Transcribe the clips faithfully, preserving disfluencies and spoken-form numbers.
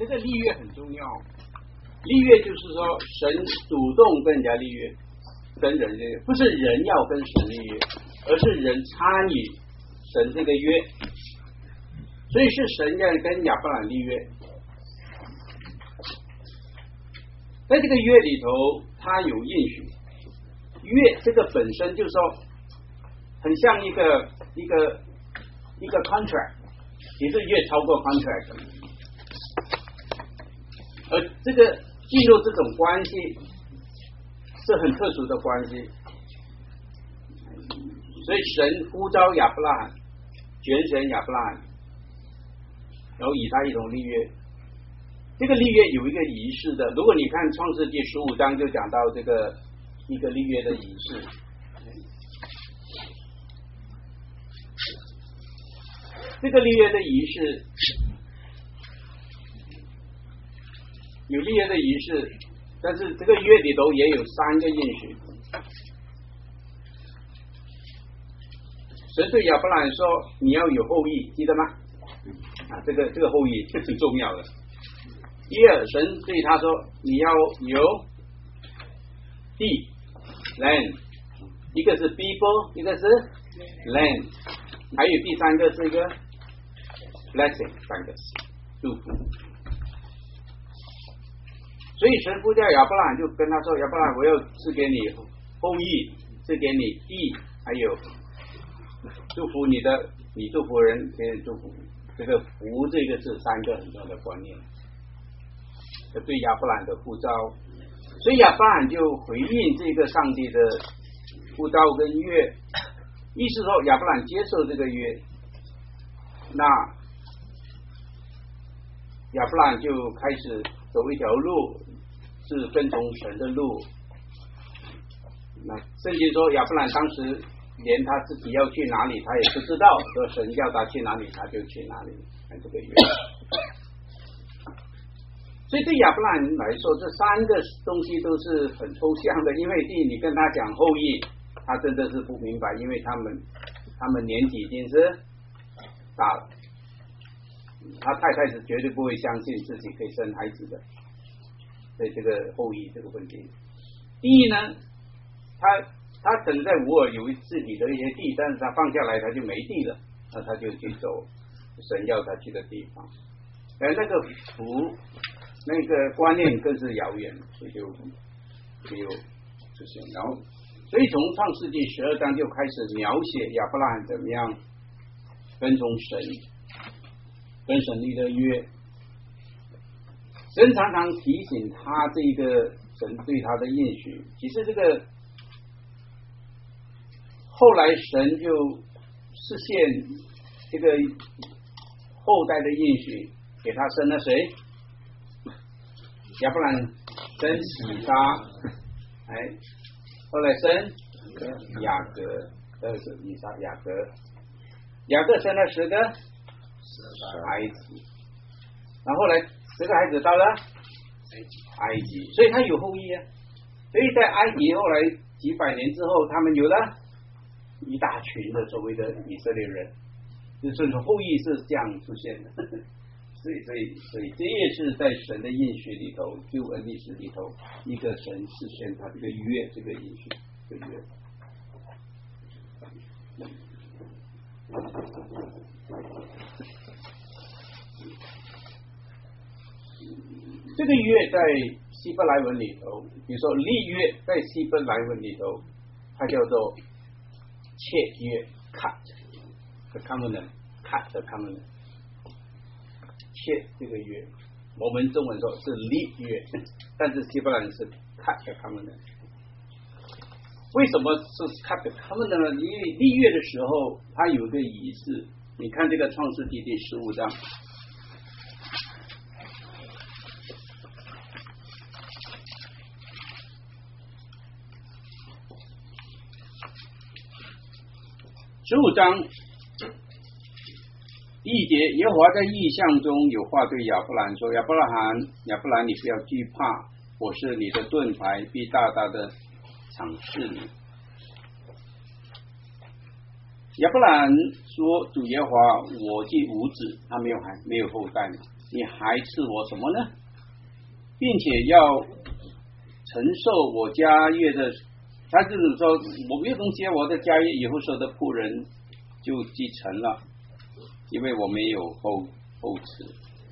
这个立约很重要。立约就是说，神主动跟人家立约，跟人立约，不是人要跟神立约，而是人参与神这个约。所以是神要跟亚伯兰立约。在这个约里头，他有应许。约这个本身就是说，很像一个一个一个 contract， 也是越超过 contract。而这个进入这种关系是很特殊的关系，所以神呼召亚伯拉罕，拣选亚伯拉罕，然后与他一同立约。这个立约有一个仪式的，如果你看创世纪十五章就讲到这个一个立约的仪式。这个立约的仪式有立约的仪式，但是这个约里头也有三个应许。神对亚伯兰说：“你要有后裔，记得吗？”啊，这个这个后裔是挺重要的。第二，神对他说：“你要有地 land， 一个是 people， 一个是 land， 还有第三个是一个 blessing， 三个祝福。”所以神呼叫亚伯拉罕，就跟他说：“亚伯拉罕，我要赐给你后裔，赐给你地，还有祝福你的，你祝福人，别人祝福你。”这个福，这个是三个很重要的观念。对亚伯兰的呼召，所以亚伯兰就回应这个上帝的呼召跟约，意思说亚伯兰接受这个约，那亚伯兰就开始走一条路，是跟从神的路。那圣经说亚伯兰当时连他自己要去哪里他也不知道，说神叫他去哪里他就去哪里，看这个约。所以对亚伯兰来说，这三个东西都是很抽象的，因为第一，你跟他讲后裔，他真的是不明白，因为他们他们年纪已经是大了，他太太是绝对不会相信自己可以生孩子的，所以这个后裔这个问题。第一呢，他他可能在乌尔有自己的一些地，但是他放下来他就没地了，那他就去走神要他去的地方，而那个福。那个观念更是遥远，所以就没有出现。然后，所以从创世纪十二章就开始描写亚伯拉罕怎么样跟从神，跟神立的约。神常常提醒他这个神对他的应许。其实这个后来神就实现这个后代的应许，给他生了谁？亚伯兰生以撒，哎，后来生雅各，这是以撒雅各，雅各生了十个孩子，然后后来十个孩子到了埃及，所以他有后裔啊。所以在埃及后来几百年之后，他们有了一大群的所谓的以色列人，就是后裔是这样出现的。所以，所以，所以，这也是在神的应许里头，救恩历史里头，一个神实现他这个约，这个应许，这个约。这个约在希伯来文里头，比如说立约，在希伯来文里头，它叫做契约 （cut the covenant），cut the covenant。切这个约，我们中文说是立约，但是希伯来人是 cut the covenant。为什么是 cut the covenant 呢？因为立约的时候，它有一个仪式。你看这个创世纪第十五章，十五章。一节，耶和华在异象中有话对亚伯兰说：“亚伯拉罕，亚伯兰，你不要惧怕，我是你的盾牌，必大大的赏赐你。”亚伯兰说：“主耶和华，我既无子，他没有孩，没有后代嘛， 你还赐我什么呢？并且要承受我家业的，他就是说，我越东接我的家业，以后所有的仆人就继承了，因为我没有后后嗣。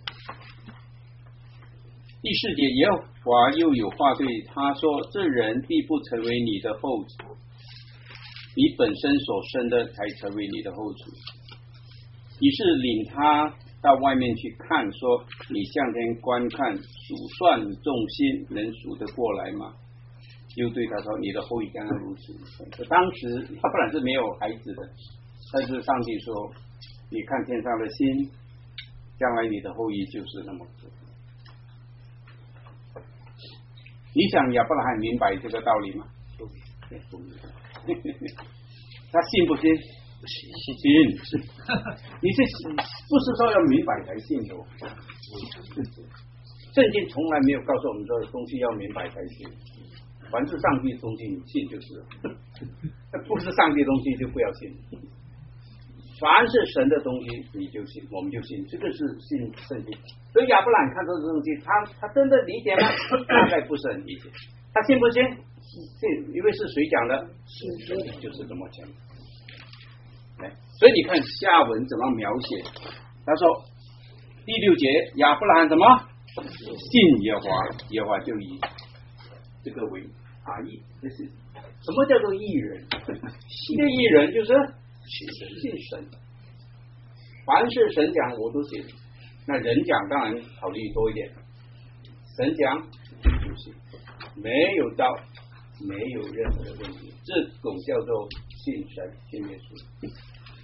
第四节，耶和华又有话对他说：这人必不成为你的后嗣，你本身所生的才成为你的后嗣。于是领他到外面去看，说：你向天观看，数算众星，能数得过来吗？又对他说：你的后裔将要如此。当时亚伯兰是没有孩子的，但是上帝说：你看天上的星，将来你的后裔就是那么多。你想亚伯拉罕明白这个道理吗？不明白。他信不信？信。你是不是说要明白才信的？圣经从来没有告诉我们说东西要明白才信，凡是上帝的东西你信就是了，不是上帝的东西就不要信。凡是神的东西你就信，我们就信，这个是信圣经。所以亚伯兰看到这东西，他他真的理解吗？大概不是很理解。他信不信？信，因为是谁讲的？是就是这么讲。所以你看下文怎么描写？他说第六节，亚伯兰什么？信耶和华，耶和华就以这个为阿义，这是什么叫做义人？信的义人就是信神，凡是神讲我都信，那人讲当然考虑多一点，神讲就信，没有道，没有任何的问题，这种叫做信神，信耶稣。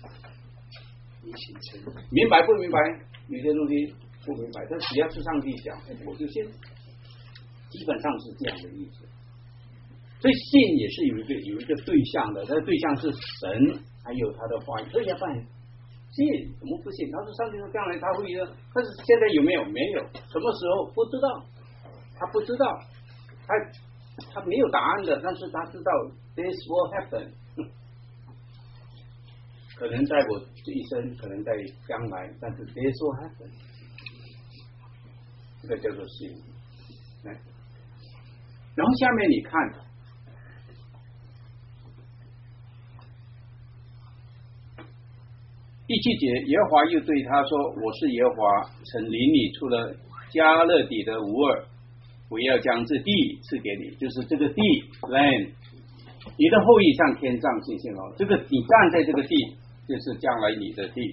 明白不明白？有些东西不明白，但只要是上帝讲，我就信，基本上是这样的意思。所以信也是有一个有一个对象的，这个对象是神，还有他的话语。所以要不然信怎么不信？他说上帝说将来他会的，但是现在有没有？没有，什么时候不知道？他不知道，他他没有答案的，但是他知道 this will happen。可能在我这一生，可能在将来，但是 this will happen， 这个叫做信。然后下面你看第七节，耶和华又对他说：我是耶和华，曾领你出了加勒底的乌尔，我要将这地赐给你，就是这个地 land， 你的后裔像天上星星哦，这个你站在这个地，就是将来你的地。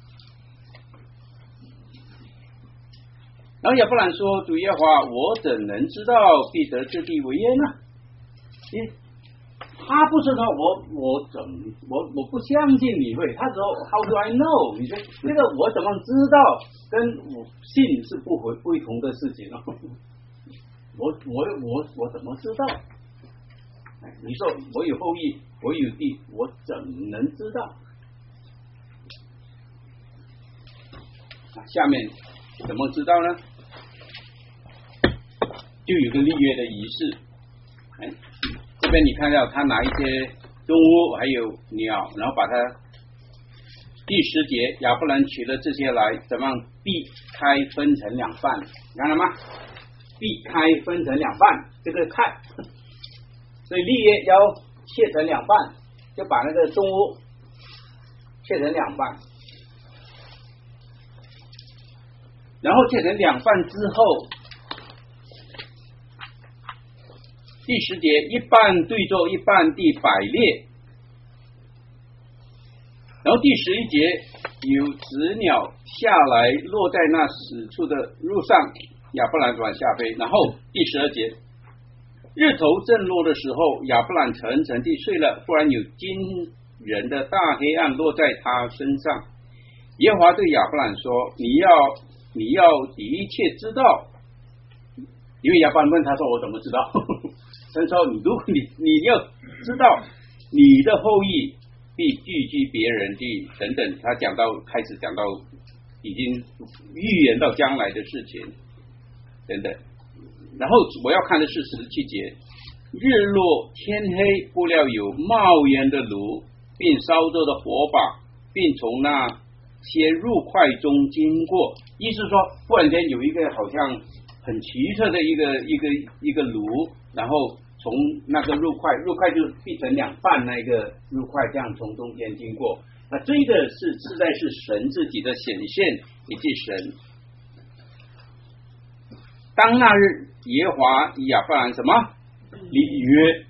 然后亚伯兰说：主耶和华，我怎能知道必得这地为业呢？咦，他不是说我我怎我我不相信你会，他说 How do I know？ 你说这个我怎么知道？跟我信是不回不同的事情哦。我我我我怎么知道？你说我有后裔，我有地，我怎能知道？下面怎么知道呢？就有个立约的仪式。哎，这边你看到他拿一些动物还有鸟，然后把它第十节亚伯兰取了这些来，怎么样避开分成两半？看到吗？避开分成两半，这个看，所以立约要切成两半，就把那个动物切成两半。然后切成两半之后，第十节一半对坐，一半地摆列。然后第十一节有子鸟下来落在那死处的路上，亚伯兰转下飞。然后第十二节日头正落的时候，亚伯兰沉沉地睡了，忽然有惊人的大黑暗落在他身上。耶和华对亚伯兰说：你要你要的确知道，因为亚伯兰问他说：我怎么知道？他说：你如果你你要知道，你的后裔必聚居别人地等等。他讲到开始讲到已经预言到将来的事情等等。然后我要看的是十七节，日落天黑，不料有冒烟的炉，并烧着的火把，并从那些肉块中经过。 意思说，忽然间有一个好像很奇特的一个一个一个炉，然后从那个肉块，肉块就劈成两半，那个肉块这样从中间经过。那这个是实在是神自己的显现，以及神。当那日，耶和华以亚伯兰什么立约，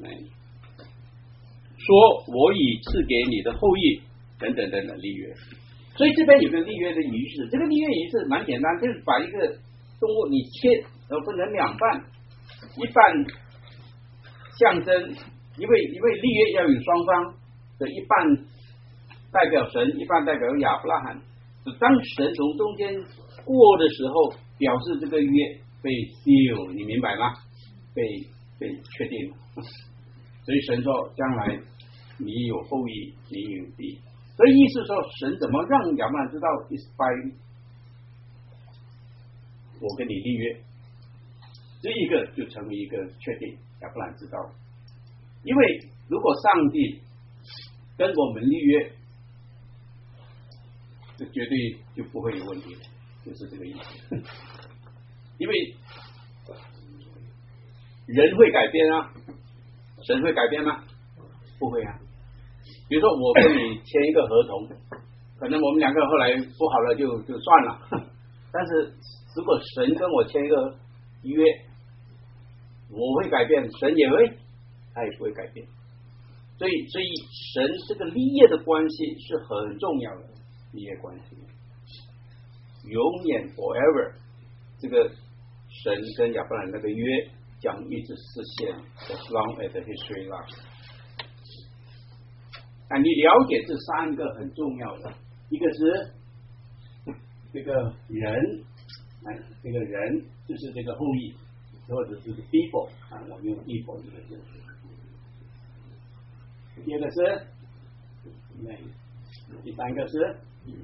说我已赐给你的后裔等等等等立约。所以这边有个立约的仪式，这个立约仪式蛮简单，就是把一个动物你切，然后分成两半，一半象征，因为因为立约要有双方的，一半代表神，一半代表亚伯拉罕。当神从中间过的时候，表示这个约被 seal， 你明白吗？被被确定了。所以神说，将来你有后裔，你有地。所以意思说，神怎么让亚伯兰知道 is by 我跟你立约，这一个就成为一个确定，亚伯兰知道。因为如果上帝跟我们立约，这绝对就不会有问题，就是这个意思。因为人会改变啊，神会改变吗？不会啊。比如说我跟你签一个合同，可能我们两个后来不好了就就算了，但是如果神跟我签一个约，我会改变，神也会，他也不会改变。所以所以神这个立业的关系是很重要的立业关系，永远 forever， 这个神跟亚伯兰那个约将一直实现 as long as the history lasts。啊，你了解这三个很重要的，一个是这个人，哎，这个人就是这个后裔，或者是 people 啊，我用 people 这个字。第二个是美，第三个是，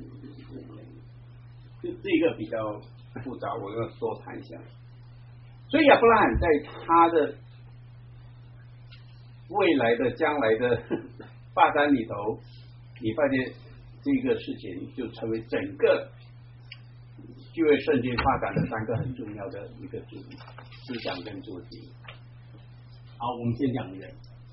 就这个比较复杂，我要多谈一下。所以亚伯拉罕在他的未来的将来的发展里头，你发现这个事情就成为整个旧约圣经发展的三个很重要的一个主题思想跟主题。好，我们先讲人，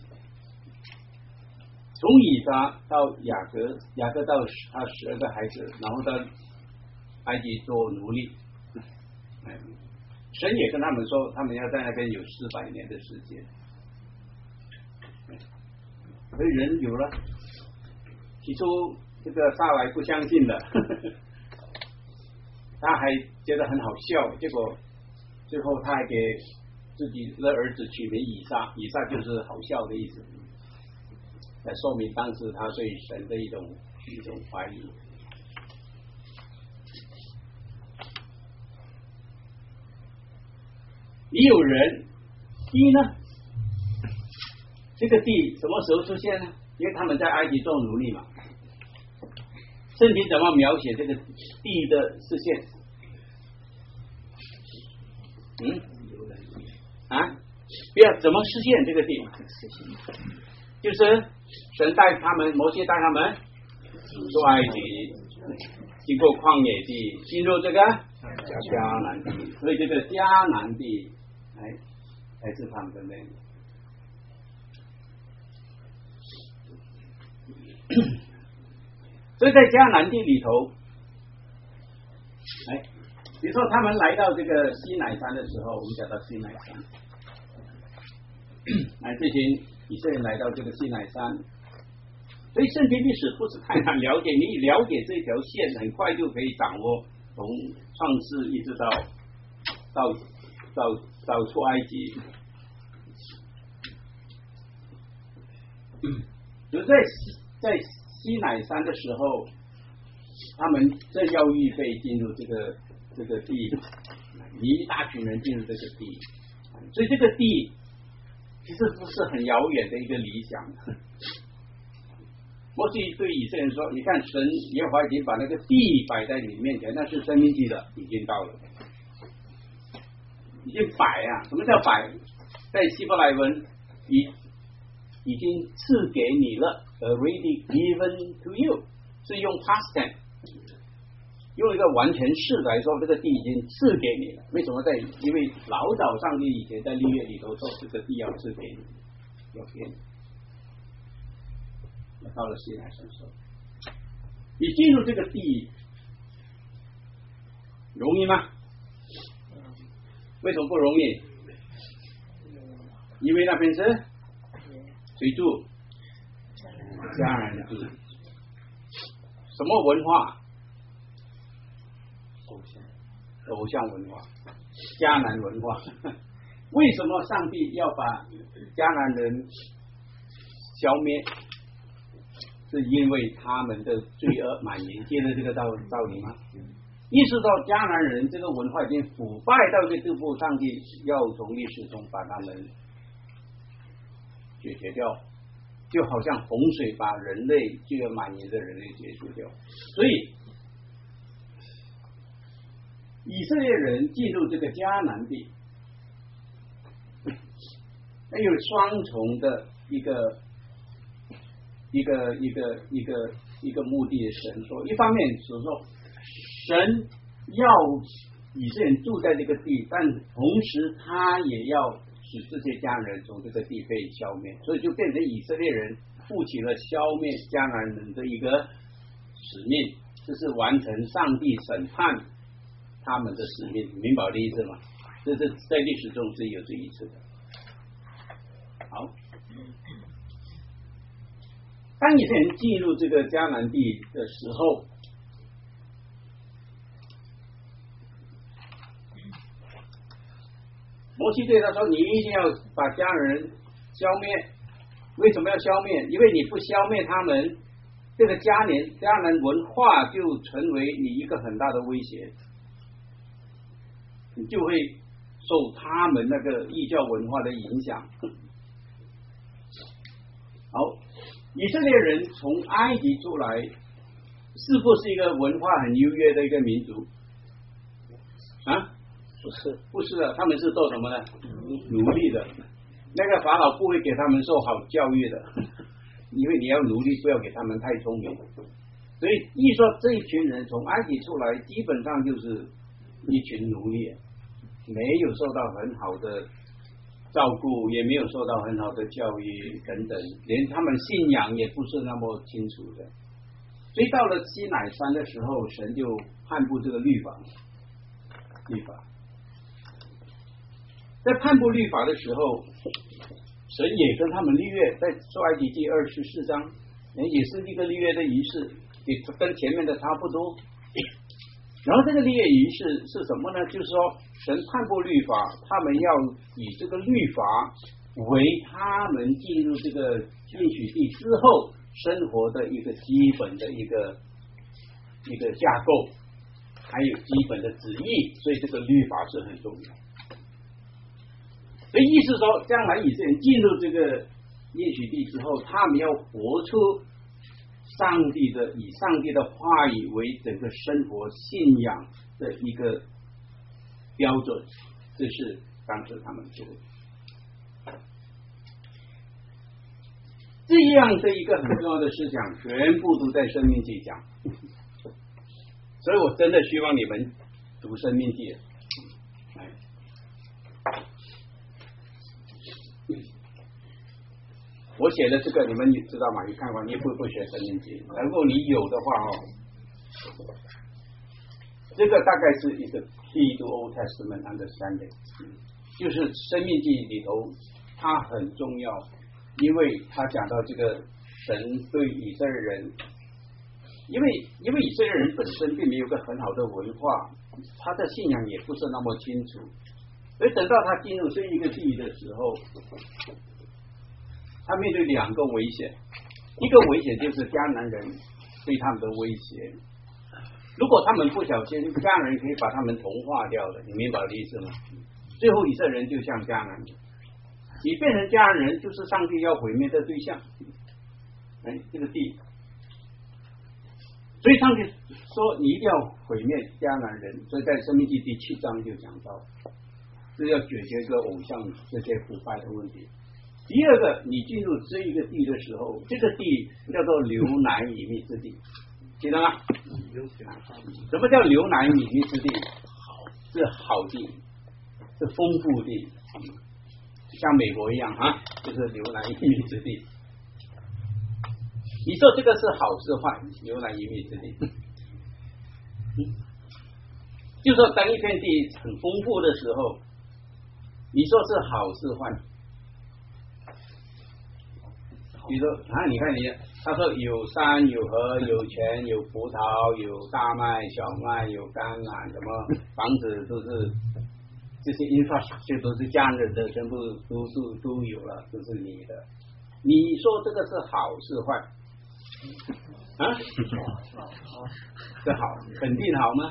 从以撒到雅各，雅各到他十二个孩子，然后到埃及做奴隶，神也跟他们说，他们要在那边有四百年的时间。所以人有了，起初这个撒来不相信的，呵呵，他还觉得很好笑，结果最后他还给自己的儿子取名以撒，以撒就是好笑的意思，来说明当时他对神的一种一种怀疑。你有人，地呢？这个地什么时候出现呢？因为他们在埃及做奴隶嘛。圣经怎么描写这个地的实现？嗯？啊？不要怎么实现这个地？就是神带他们，摩西带他们出埃及，经过旷野地，进入这个迦南地，所以这个迦南地，哎，才是他们的内容。所以在迦南地里头，哎，比如说他们来到这个西乃山的时候，我们讲到西乃山，哎，这群以色列人来到这个西乃山，所以圣经历史不是太难了解，你了解这条线，很快就可以掌握从创世一直到到到到出埃及，就在在西乃山的时候，他们正要预备进入这个这个地，一大群人进入这个地，所以这个地其实不是很遥远的一个理想。摩西对以色列人说：“你看，神耶和华已经把那个地摆在你面前，那是生命记的，已经到了，已经摆啊！什么叫摆？在希伯来文已已经赐给你了。” Already given to you 是用 past tense， 用一个完全式来说，这个地已经赐给你了。为什么在？因为老早上帝以前在立约里头说，这个地要赐给你，要给你。那到了西奈山说，你进入这个地容易吗？为什么不容易？因为那边是谁住？迦南人住。什么文化？偶像，偶像文化，迦南文化。为什么上帝要把迦南人消灭？是因为他们的罪恶满盈，接着这个道道理吗？意识到迦南人这个文化已经腐败到一个地步，上帝要从历史中把他们解决掉，就好像洪水把人类罪恶满盈的人类结束掉。所以以色列人进入这个迦南地，那有双重的一个一个一个一个一个目的。神说，一方面是说神要以色列人住在这个地，但同时他也要使这些迦南人从这个地被消灭，所以就变成以色列人负起了消灭迦南人的一个使命，这是完成上帝审判他们的使命，明白我的意思吗？这是在历史中是有这一次的。好，当以色列人进入这个迦南地的时候，摩西对他说：“你一定要把迦南人消灭。为什么要消灭？因为你不消灭他们，这个迦南迦南文化就成为你一个很大的威胁，你就会受他们那个异教文化的影响。”好，以色列人从埃及出来，是不是一个文化很优越的一个民族？啊？不是，不是的，他们是做什么呢？奴隶的。那个法老不会给他们受好教育的，因为你要奴隶，不要给他们太聪明。所以一说这一群人从埃及出来，基本上就是一群奴隶，没有受到很好的照顾，也没有受到很好的教育等等，连他们信仰也不是那么清楚的。所以到了西乃山的时候，神就颁布这个律法，律法。在颁布律法的时候，神也跟他们立约，在出埃及记二十四章，也是一个立约的仪式，也跟前面的差不多。然后这个立约仪式是什么呢？就是说，神颁布律法，他们要以这个律法为他们进入这个应许地之后生活的一个基本的一个一个架构，还有基本的旨意，所以这个律法是很重要。所以意思说，将来以色列人进入这个应许地之后，他们要活出上帝的，以上帝的话语为整个生活信仰的一个标准，这是当时他们做的。这样的一个很重要的思想，全部都在生命记讲。所以我真的希望你们读生命记。我写的这个你们知道吗？你看过，你会不会学生命记？如果你有的话哦，这个大概是一个 key to Old Testament understanding， 就是生命记里头它很重要，因为它讲到这个神对以色列人，因为因为以色列人本身并没有个很好的文化，他的信仰也不是那么清楚，所以等到他进入这一个地的时候，他面对两个危险，一个危险就是迦南人对他们的威胁，如果他们不小心，迦南人可以把他们同化掉的，你明白我的意思吗？最后以色列人就像迦南人，你变成迦南人就是上帝要毁灭的对象，哎，这个地，所以上帝说你一定要毁灭迦南人，所以在申命记第七章就讲到，是要解决一个偶像这些腐败的问题。第二个，你进入这一个地的时候，这个地叫做流奶与蜜之地， 记得吗？什么叫流奶与蜜之地？是好地，是丰富地，像美国一样啊，就是流奶与蜜之地。你说这个是好是坏？流奶与蜜之地，嗯，就说当一片地很丰富的时候，你说是好是坏？比如说啊，你看你，他说有山有河有泉有葡萄有大麦小麦有橄榄，什么房子都是这些 infrastructure 都是这样的，全部都都都有了，都是你的。你说这个是好是坏？啊？是好，肯定好吗？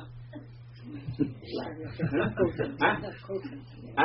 啊？啊？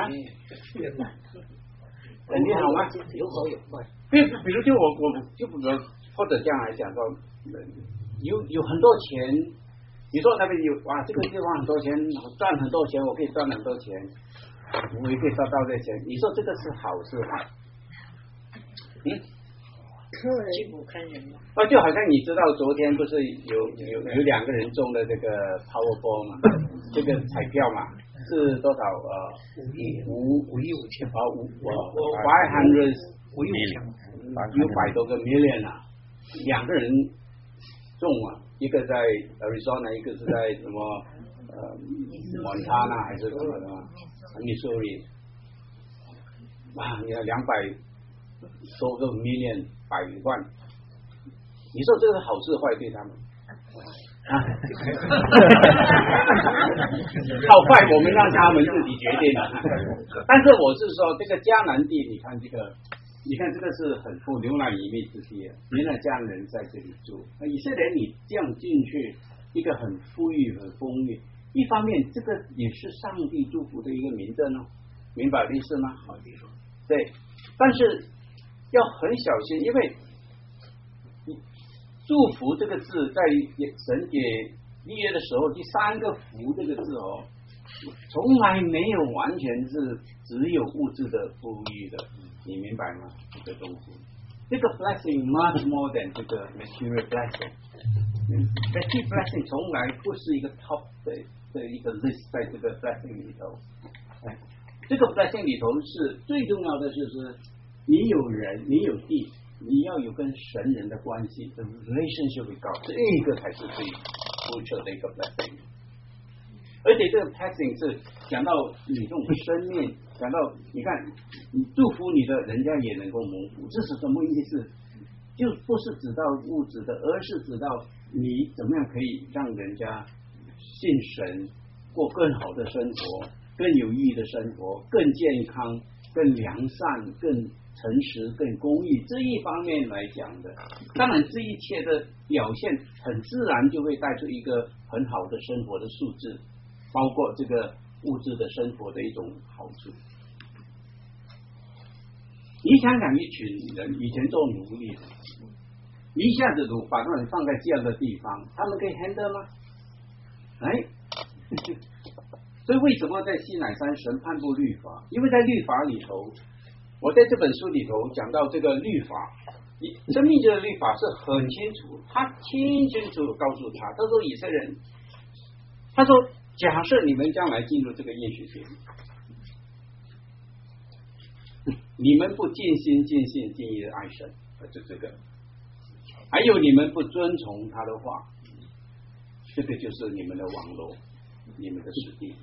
肯定好吗？ 有好有坏。 比比如就我我就比如或者这样来讲说，有有很多钱，你说那边有哇，这个地方很多钱，赚很多钱，我可以赚很多钱，我也可以赚到这钱。你说这个是好是坏？嗯， 欺负看人嘛。 啊，就好像你知道昨天不是有有有两个人中了这个 Powerball 嘛，这个彩票嘛。是多少？呃， 五亿五五亿五千啊五我 five hundred 五亿五千， 有百多个 million 啊，两个人中啊，一个在 Arizona， 一个是在什么呃 Montana 还是什么的 Missouri， 啊，你看两百多个 million 百万，你说这个好是坏对他们？啊，好坏我们让他们自己决定了。但是我是说，这个迦南地，你看这个，你看这个是很富流奶与蜜之地，原来迦南人在这里住。以色列你这样进去，一个很富裕、很丰裕。一方面，这个也是上帝祝福的一个明证哦，明白的意思吗？ 好地方。 对，但是要很小心，因为。祝福这个字在神给立约的时候，第三个福这个字哦，从来没有完全是只有物质的富裕的，你明白吗？这个东西，这个 blessing much more than 这个 material blessing。material blessing 从来不是一个 top 的的一个 list， 在这个 blessing 里头。哎，这个 blessing 里头是最重要的，就是你有人，你有地。你要有跟神人的关系的 relationship with God， 这个才是最不求的一个 blessing。而且这个 blessing 是讲到你这种生命，讲到你看，你祝福你的人家也能够蒙福，这是什么意思？就不是指到物质的，而是指到你怎么样可以让人家信神，过更好的生活，更有意义的生活，更健康，更良善，更诚实、更公义这一方面来讲的，当然这一切的表现很自然就会带出一个很好的生活的素质，包括这个物质的生活的一种好处。你想想，一群人以前做奴隶的，一下子都把他们放在这样的地方，他们可以 handle 吗？哎，所以为什么在西乃山神颁布律法？因为在律法里头。我在这本书里头讲到这个律法，生命的律法是很清楚，他清清楚楚告诉他，他说以色列人，他说假设你们将来进入这个应许地，你们不尽心尽性尽意的爱神，就这个，还有你们不遵从他的话，这个就是你们的网络，你们的实地。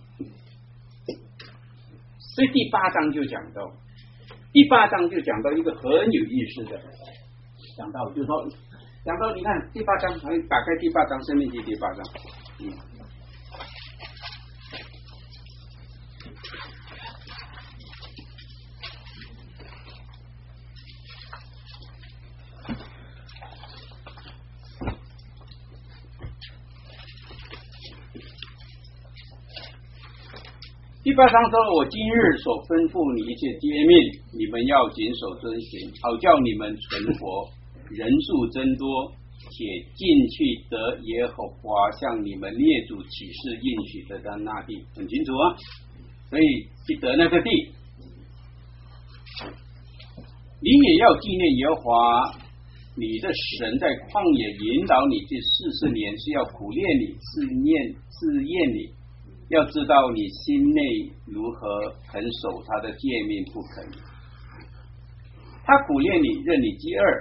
所以第八章就讲到。第八章就讲到一个很有意思的，讲到就是说，讲到你看第八章，来打开第八章，生命记第八章，嗯，第八章说：“我今日所吩咐你一切诫命，你们要谨守遵行，好叫你们存活，人数增多，且进去得耶和华向你们列祖起誓应许的那地。”很清楚啊，所以去得那个地，你也要纪念耶和华你的神在旷野引导你这四十年，是要苦练你、试验、试验你，要知道你心内如何肯守他的诫命不肯。他苦练你，任你饥饿，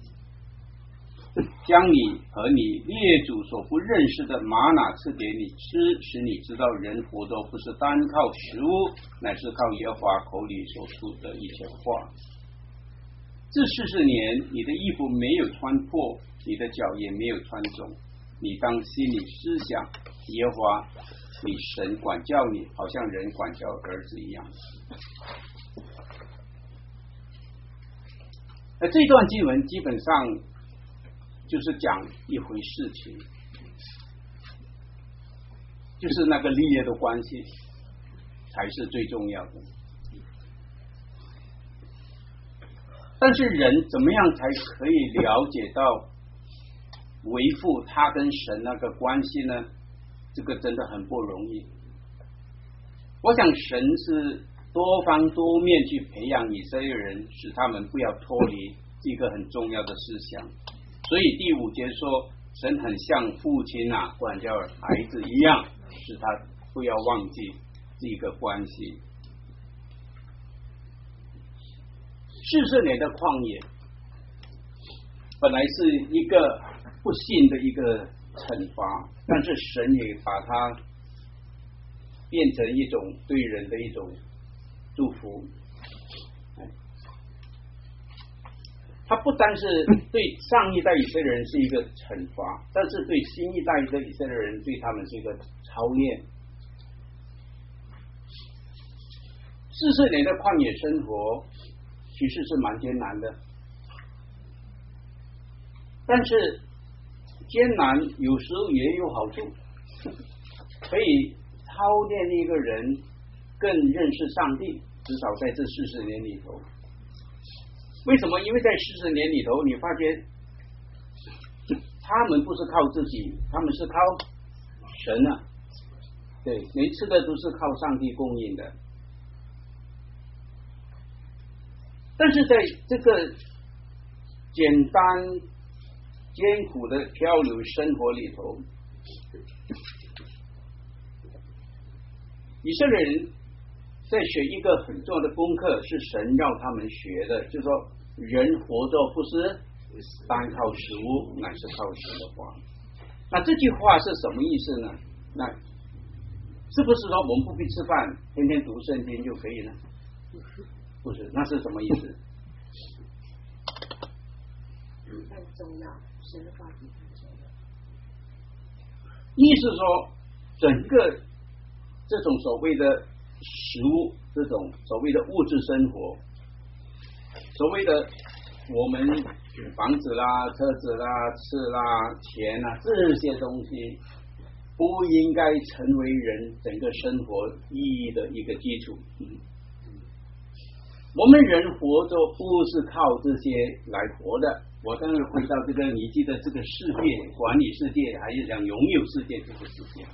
将你和你列祖所不认识的玛拿赐给你吃，使你知道人活着不是单靠食物，乃是靠耶和华口里所出的一切话。这四十年，你的衣服没有穿破，你的脚也没有穿肿。你当心里思想，耶和华你神管教你，好像人管教儿子一样。那这段经文基本上就是讲一回事情，就是那个利益的关系才是最重要的。但是人怎么样才可以了解到维护他跟神那个关系呢？这个真的很不容易。我想神是多方多面去培养以色列人，使他们不要脱离这个很重要的思想。所以第五节说，神很像父亲啊管教孩子一样，使他不要忘记这个关系。四十年的旷野本来是一个不幸的一个惩罚，但是神也把它变成一种对人的一种祝福。它不单是对上一代以色列人是一个惩罚，但是对新一代的以色列人，对他们是一个操练。四十年的旷野生活其实是蛮艰难的，但是艰难有时候也有好处，可以操练一个人更认识上帝，至少在这四十年里头。为什么？因为在四十年里头，你发觉他们不是靠自己，他们是靠神啊，对，每次的都是靠上帝供应的。但是在这个简单艰苦的漂流生活里头，以色列人在学一个很重要的功课，是神要他们学的，就是说人活着不是单靠食物，乃是靠神的话。那这句话是什么意思呢？那是不是说我们不必吃饭，天天读圣经就可以呢？不是，那是什么意思？ 很重要，神的话题很重要。 意思说，整个这种所谓的食物，这种所谓的物质生活，所谓的我们房子啦、车子啦、吃啦、钱啦这些东西，不应该成为人整个生活意义的一个基础。嗯我们人活着不是靠这些来活的。我当然回到这个你记得这个世界，管理世界还是讲拥有世界这个世界。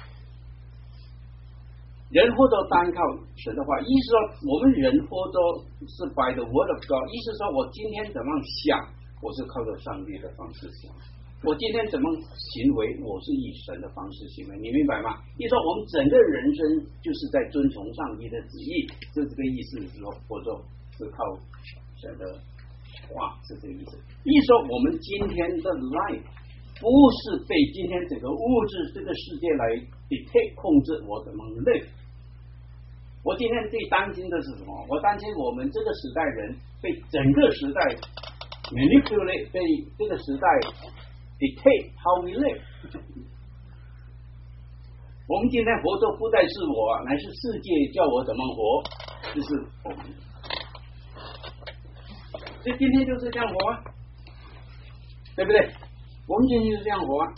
人活着单靠神的话，意思说我们人活着是 by the word of God， 意思说我今天怎么想，我是靠着上帝的方式想。我今天怎么行为，我是以神的方式行为，你明白吗？意思说我们整个人生就是在遵从上帝的旨意，就这个意思是说，活着是靠神的话，是这个意思。意思说我们今天的 life 不是被今天整个物质这个世界来 dictate 控制我怎么 live。我今天最担心的是什么？我担心我们这个时代人被整个时代 manipulate， 被这个时代dictate how we live。 我们今天活着不再是我，乃是世界叫我怎么活，就是我们。所以今天就是这样活啊，对不对？我们今天就是这样活啊，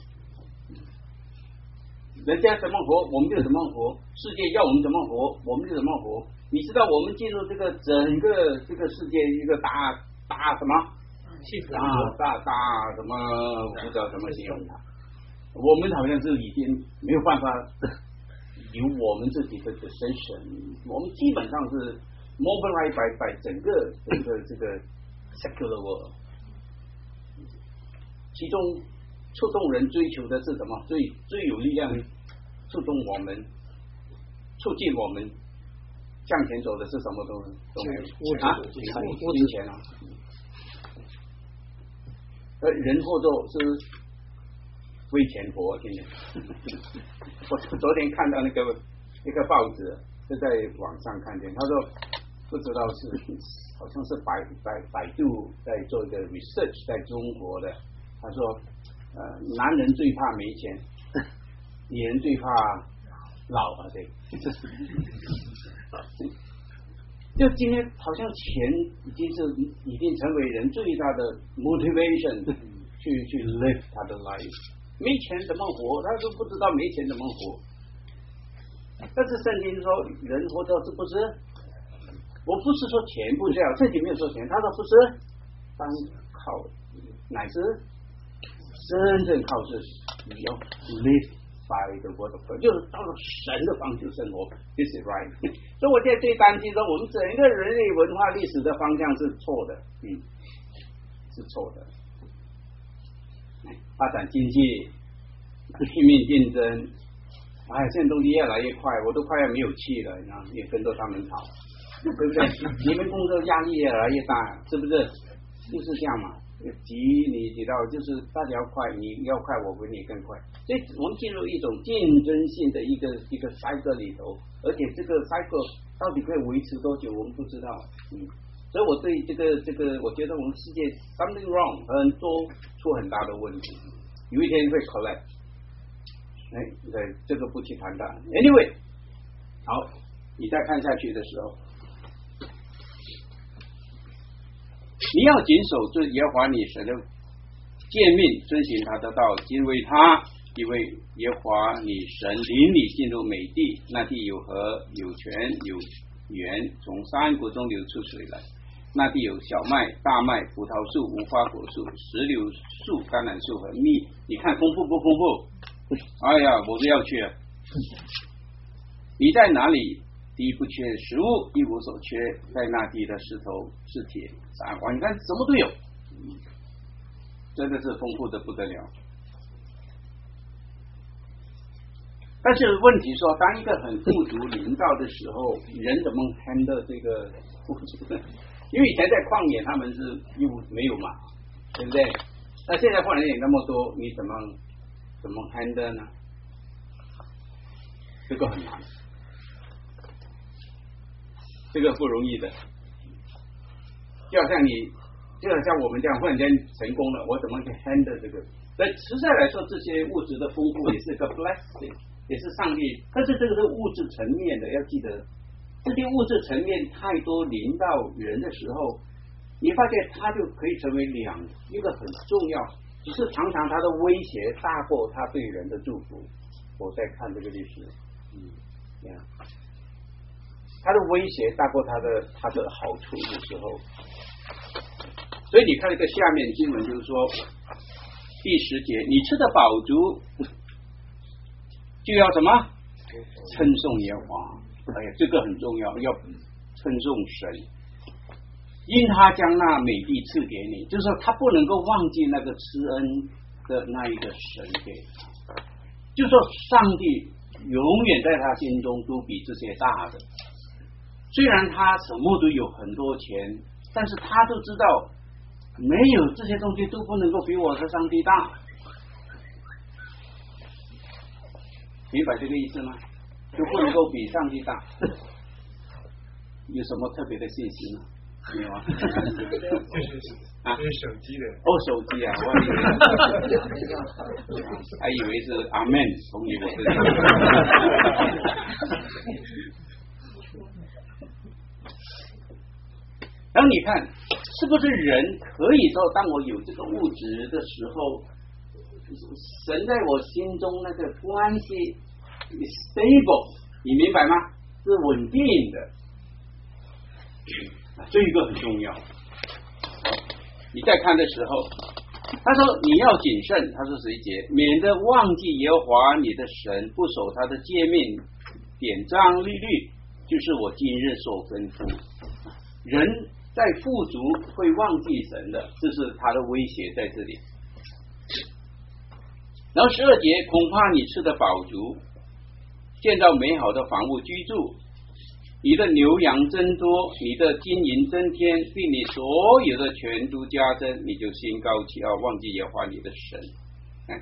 人家怎么活我们就怎么活，世界要我们怎么活我们就怎么活。你知道我们进入这个整个这个世界一个大大什么啊，大大什么不知道怎么形容它，我们好像是已经没有办法有我们自己的 decision， 我们基本上是 mobilized by by 整个整个这个 secular world。 其中触动人追求的是什么？最最有力量触动我们、促进我们向前走的是什么东西？都没有啊，金钱啊。而人或作是为钱活，今天我昨天看到那个一个报纸，就在网上看见，他说不知道是好像是百百百度在做一个 research 在中国的，他说呃男人最怕没钱，女人最怕老啊，对，就今天好像钱已经是已经成为人最大的 motivation 去去 live 他的 life， 没钱怎么活？他都不知道没钱怎么活。但是圣经说人活着是不是？我不是说钱不重要，圣经没有说钱，他说不是，当靠乃是真正靠是你要 live by the word of God， 就是照着神的方式生活 ，this is right。所以我现在最担心说，我们整个人类文化历史的方向是错的，嗯，是错的。发展经济，拼命竞争，哎，现在东西越来越快，我都快要没有气了，你知道，也跟着他们跑，对不对？你们工作压力越来越大，是不是？就是这样嘛。急你知道，就是大家要快，你要快，我比你更快，所以我们进入一种竞争性的一个一个 cycle 里头，而且这个 cycle 到底可以维持多久，我们不知道。嗯，所以我对这个这个，我觉得我们世界 something wrong， 很多出很大的问题，有一天会 collapse。哎，对，这个不去谈谈。Anyway， 好，你再看下去的时候。你要谨守这耶和华你神的诫命，遵行他的道，敬畏他，因为耶和华你神领你进入美地，那地有河有泉有源，从山谷中流出水来，那地有小麦大麦葡萄树无花果树石榴树橄榄树和蜜，你看丰富不丰富？哎呀，我都要去了。你在哪里地不缺食物，一无所缺，在那地的石头是铁沙哇，你看什么都有，真的是丰富的不得了。但是问题说，当一个很富足临到的时候，人怎么 handle 这个富足呢？因为以前在旷野他们是又没有嘛，对不对？那现在旷野那么多，你怎么怎么 handle 呢？这个很难。这个不容易的，就好像你，就好像我们这样忽然间成功了，我怎么去 handle 这个？但实在来说，这些物质的丰富也是个 blessing， 也是上帝。但是这个是物质层面的，要记得，这些物质层面太多临到人的时候，你发现它就可以成为两一个很重要，只是常常它的威胁大过它对人的祝福。我在看这个历史，嗯，这样。他的威胁大过他的他的好处的时候，所以你看这个下面经文就是说第十节，你吃的饱足就要什么称颂耶和华，哎呀，这个很重要，要称颂神，因他将那美地赐给你，就是说他不能够忘记那个施恩的那一个神给他，就是说上帝永远在他心中都比这些大的。虽然他什么都有很多钱，但是他都知道没有这些东西都不能够比我的上帝大，明白这个意思吗？就不能够比上帝大。有什么特别的信息吗？没有啊？这是啊，这是手机的哦，手机啊，我以为还以为是阿门，同意我的。然后你看，是不是人可以说，当我有这个物质的时候，神在我心中那个关系 stable， 你明白吗？是稳定的，这一个很重要。你再看的时候，他说你要谨慎，他说十一节，免得忘记耶和华你的神，不守他的诫命、典章、律律，就是我今日所吩咐。人在富足会忘记神的，这是他的威胁在这里。 然后十二节，恐怕你吃得饱足，建造美好的房屋居住，你的牛羊增多，你的金银增添，并你所有的全都加增，你就心高气傲，忘记耶和华你的神。哎，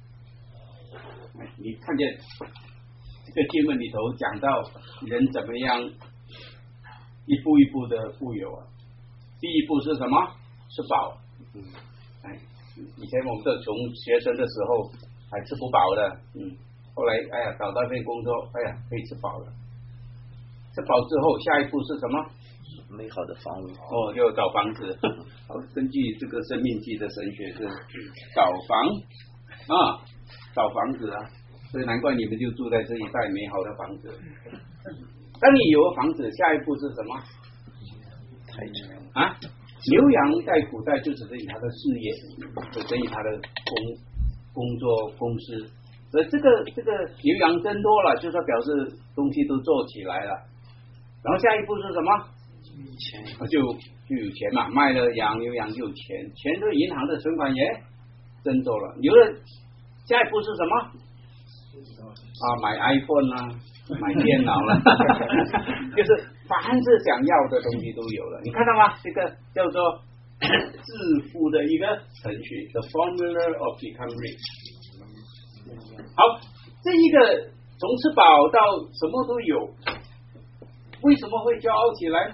你看见这个经文里头讲到人怎么样一步一步的富有啊？第一步是什么？吃饱。嗯，哎，以前我们都从学生的时候还吃不饱的，嗯，后来哎呀找到一份工作，哎呀可以吃饱了。吃饱之后，下一步是什么？ 美好的房屋。 哦，就找房子。好，根据这个生命记的神学是找房啊，找房子啊，所以难怪你们就住在这一带美好的房子。当你有了房子，下一步是什么？ 财产啊，牛羊在古代就只是以他的事业，就等于他的工工作公司。所以这个这个牛羊增多了，就说表示东西都做起来了。然后下一步是什么？钱就就有钱嘛，卖了羊牛羊就有钱，钱对银行的存款也增多了。有了下一步是什么？啊，买 iPhone 啦、啊，买电脑了，就是凡是想要的东西都有了。你看到吗？这个叫做致富的一个程序 ，the formula of become rich。好，这一个从吃饱到什么都有。为什么会骄傲起来？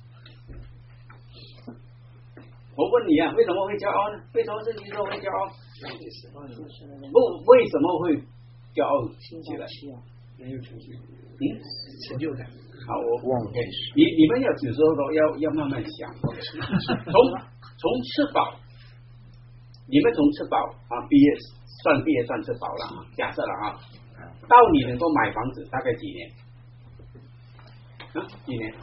我问你啊，为什么会骄傲呢？为什么是你说会骄傲？不，为什么会骄傲起来？ 没有成就， 嗯， 成就感。 好，我忘了。你你们要有时候都要要慢慢想，从从吃饱，你们从吃饱啊毕业算毕业算吃饱了啊，假设了啊，到你能够买房子大概几年？啊，几年？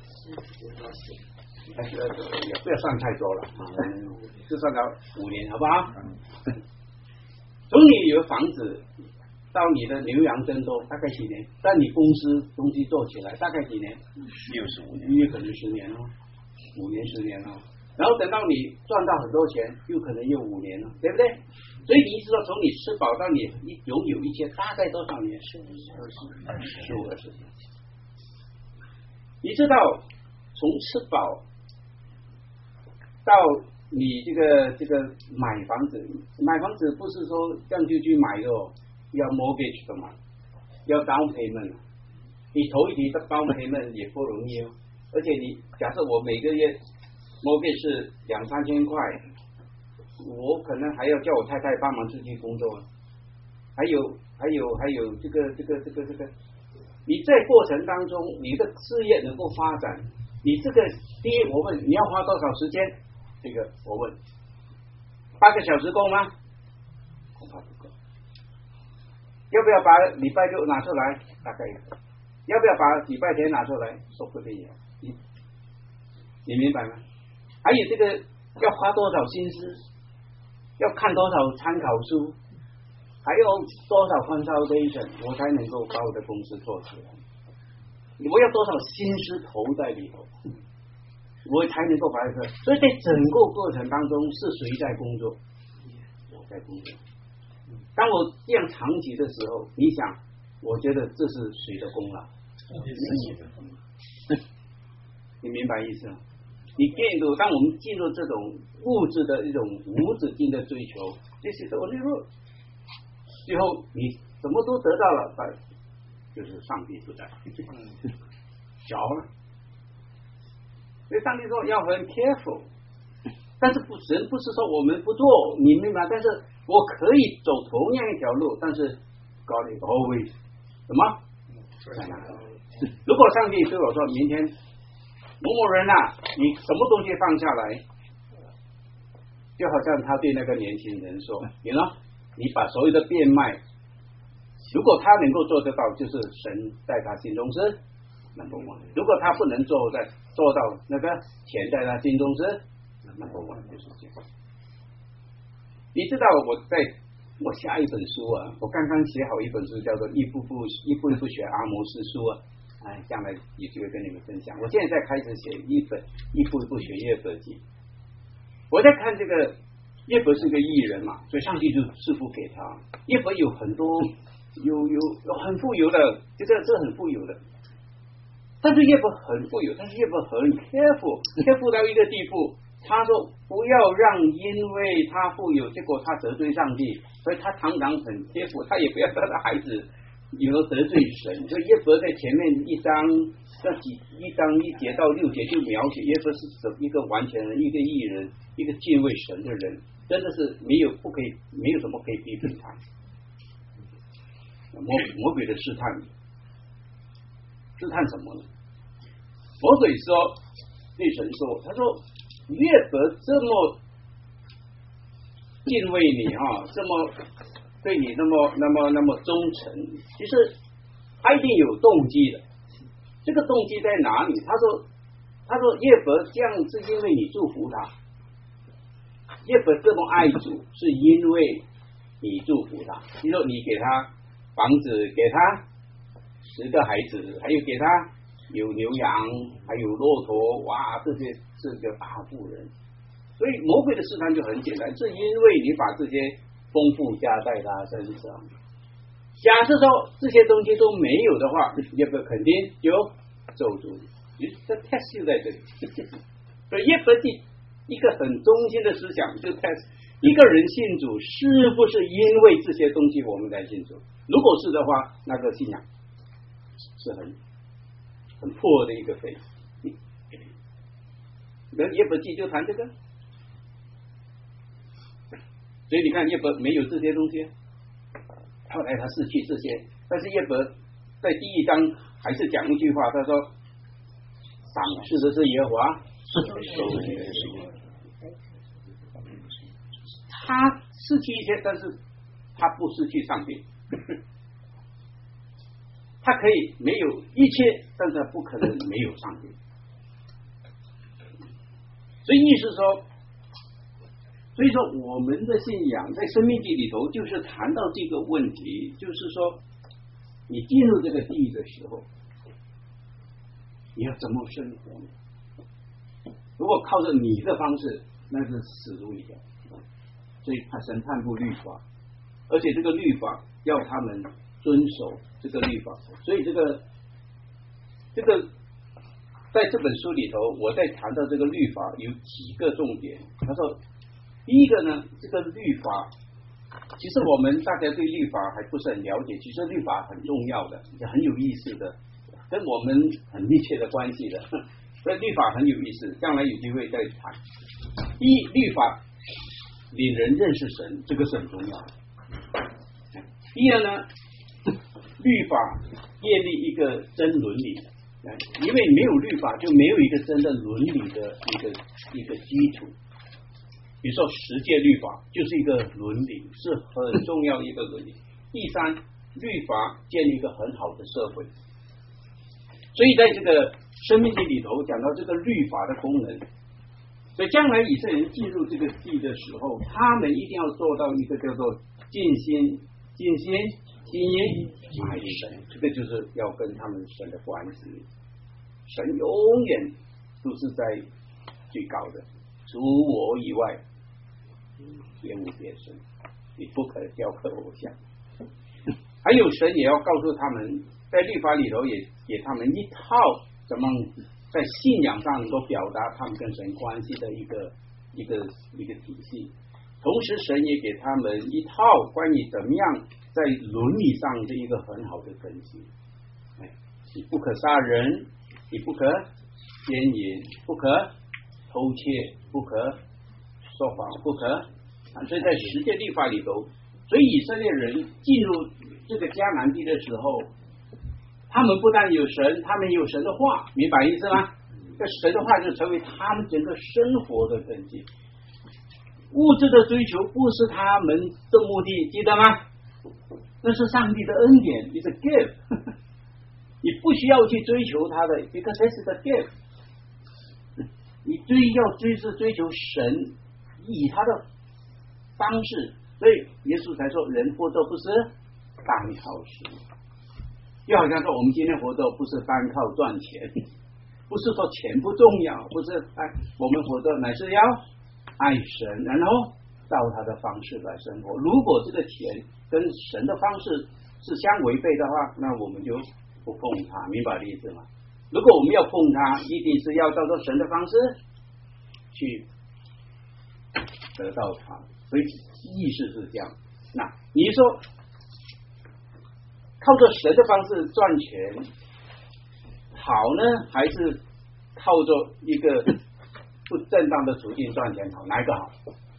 还是也不要算太多了啊，就算到五年，好不好？从你有房子到你的牛羊增多，大概几年？但你公司东西做起来，大概几年？ 六十五年， 也可能十年哦，五年十年哦。然后等到你赚到很多钱，又可能又五年了，对不对？所以你意思说，从你吃饱到你拥有一切，大概多少年？十五、二十、十五、二十年。你知道，从吃饱到你这个这个买房子，买房子不是说这样就去买的哦，要 mortgage 的嘛，要 down payment。你头一题的 down payment 也不容易哦，而且你假设我每个月 mortgage 是两三千块，我可能还要叫我太太帮忙出去工作，还有还有还有这个这个这个这个。你在过程当中，你的事业能够发展，你这个第一，我问你要花多少时间？这个我问，八个小时够吗？恐怕不够。要不要把礼拜六拿出来？大概有。要不要把礼拜天拿出来？说不定有。你你明白吗？还有这个要花多少心思？要看多少参考书？还有多少 consultation 我才能够把我的公司做起来？我要多少心思投在里头，我才能够把这个。所以在整个过程当中，是谁在工作？我在工作。当我这样长期的时候，你想，我觉得这是谁的功劳？你明白意思吗？你进入，当我们进入这种物质的一种无止境的追求，这是我那个。最后你什么都得到了，但就是上帝不在，小了。所以上帝说要很 careful， 但是不神不是说我们不做，你明白？但是我可以走同样一条路，但是 God is always 什么？如果上帝对我说明天某某人啊，你什么东西放下来，就好像他对那个年轻人说，你呢？你把所有的变卖，如果他能够做得到，就是神在他心中是 number one； 如果他不能做在做到那个钱在他心中是 number one， 就是这样。你知道我在我下一本书啊，我刚刚写好一本书，叫做一步步一步一步学阿摩斯书啊，哎，将来有机会跟你们分享。我现在在开始写一本一步一步学约伯记，我在看这个约伯是个义人嘛，所以上帝就赐福给他。约伯有很多有有有很富有的，这个这很富有的。但是约伯很富有，但是约伯很 careful careful 到一个地步，他说不要让因为他富有，结果他得罪上帝，所以他常常很 careful， 他也不要他的孩子有得罪神。所以约伯在前面一章这几一章一节到六节就描写约伯是一个完全人，一个义人，一个敬畏神的人，真的是没有不可以，没有什么可以批评他。魔魔鬼的试探，试探什么呢？魔鬼说对神说，他说约伯这么敬畏你哈，这么对你那么那么那么忠诚，其实他一定有动机的。这个动机在哪里？他说他说约伯这样是因为你祝福他，约伯这么爱主是因为你祝福他，比如说你给他房子，给他十个孩子，还有给他有牛羊，还有骆驼，哇，这些是个大富人。所以魔鬼的试探就很简单，是因为你把这些丰富加在他身上。假设说这些东西都没有的话，约伯肯定就咒诅你。这 test 就在这里。所以约伯第一个很中心的思想就 test 一个人信主是不是因为这些东西我们才信主？如果是的话，那个信仰是很很破的一个非。那约伯记就谈这个，所以你看约伯没有这些东西，后来他失去这些，但是约伯在第一章还是讲一句话，他说赏赐的是耶和华，收取的是耶和华。他失去一些，但是他不失去上帝。他可以没有一切，但是他不可能没有上帝。所以意思说，所以说我们的信仰在生命地里头，就是谈到这个问题，就是说，你进入这个地的时候，你要怎么生活呢？如果靠着你的方式，那是死路一条。所以他神颁布律法，而且这个律法要他们遵守这个律法。所以这个这个在这本书里头，我在谈到这个律法有几个重点。他说，第一个呢，这个律法，其实我们大家对律法还不是很了解，其实律法很重要的，也很有意思的，跟我们很密切的关系的。所以律法很有意思，将来有机会再谈。第一，律法领人认识神，这个是很重要的。第二呢，律法建立一个真伦理，因为没有律法就没有一个真的伦理的一个一个基础。比如说十诫律法就是一个伦理，是很重要的一个伦理。第三，律法建立一个很好的社会。所以在这个生命地里头讲到这个律法的功能，所以将来以色列人进入这个地的时候，他们一定要做到一个叫做尽心、尽心、尽意爱神，这个就是要跟他们神的关系。神永远都是在最高的，除我以外，别无别神，你不可雕刻偶像。还有神也要告诉他们，在律法里头也给他们一套怎么在信仰上能够表达他们跟神关系的一个一个一个体系。同时神也给他们一套关于怎么样在伦理上的一个很好的根基。哎，你不可杀人，你不可奸淫，不可偷窃，不可说谎，不可啊。所以在十诫律法里头，所以以色列人进入这个迦南地的时候，他们不但有神，他们有神的话，明白意思吗？这神的话就成为他们整个生活的根基。物质的追求不是他们的目的，记得吗？那是上帝的恩典，你是 give 你不需要去追求他的 because this is a gift。 你追要追是追求神以他的方式，所以耶稣才说人活着不是单靠食物，就好像说我们今天活着不是单靠赚钱，不是说钱不重要，不是哎，我们活着乃是要爱神，然后再照他的方式来生活。如果这个田跟神的方式是相违背的话，那我们就不碰它，明白的意思吗？如果我们要碰它，一定是要照着神的方式去得到它，所以意思是这样。那你说靠着神的方式赚钱好呢，还是靠着一个不正当的途径赚钱好？哪一个好？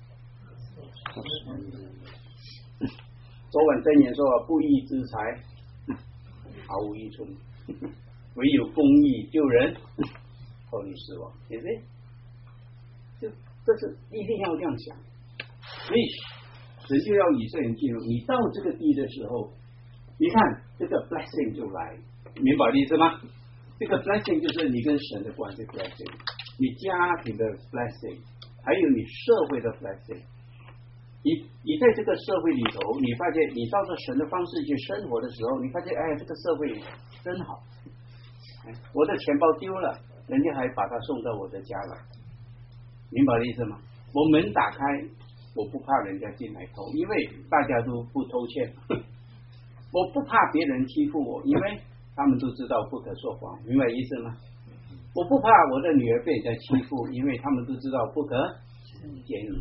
昨晚箴言说，不义之财毫无益处，唯有公义救人脱离死亡，对不对？就这是一定要这样想。所以神就要以色列人进入，你到这个地的时候，你看这个 blessing 就来，明白的意思吗？这个 blessing 就是你跟神的关系 blessing， 你家庭的 blessing， 还有你社会的 blessing。你你在这个社会里头，你发现你照着神的方式去生活的时候，你发现哎，这个社会真好。哎，我的钱包丢了，人家还把它送到我的家来，明白的意思吗？我门打开，我不怕人家进来偷，因为大家都不偷窃。我不怕别人欺负我，因为他们都知道不可说谎，明白意思吗？我不怕我的女儿被人家欺负，因为他们都知道不可奸淫。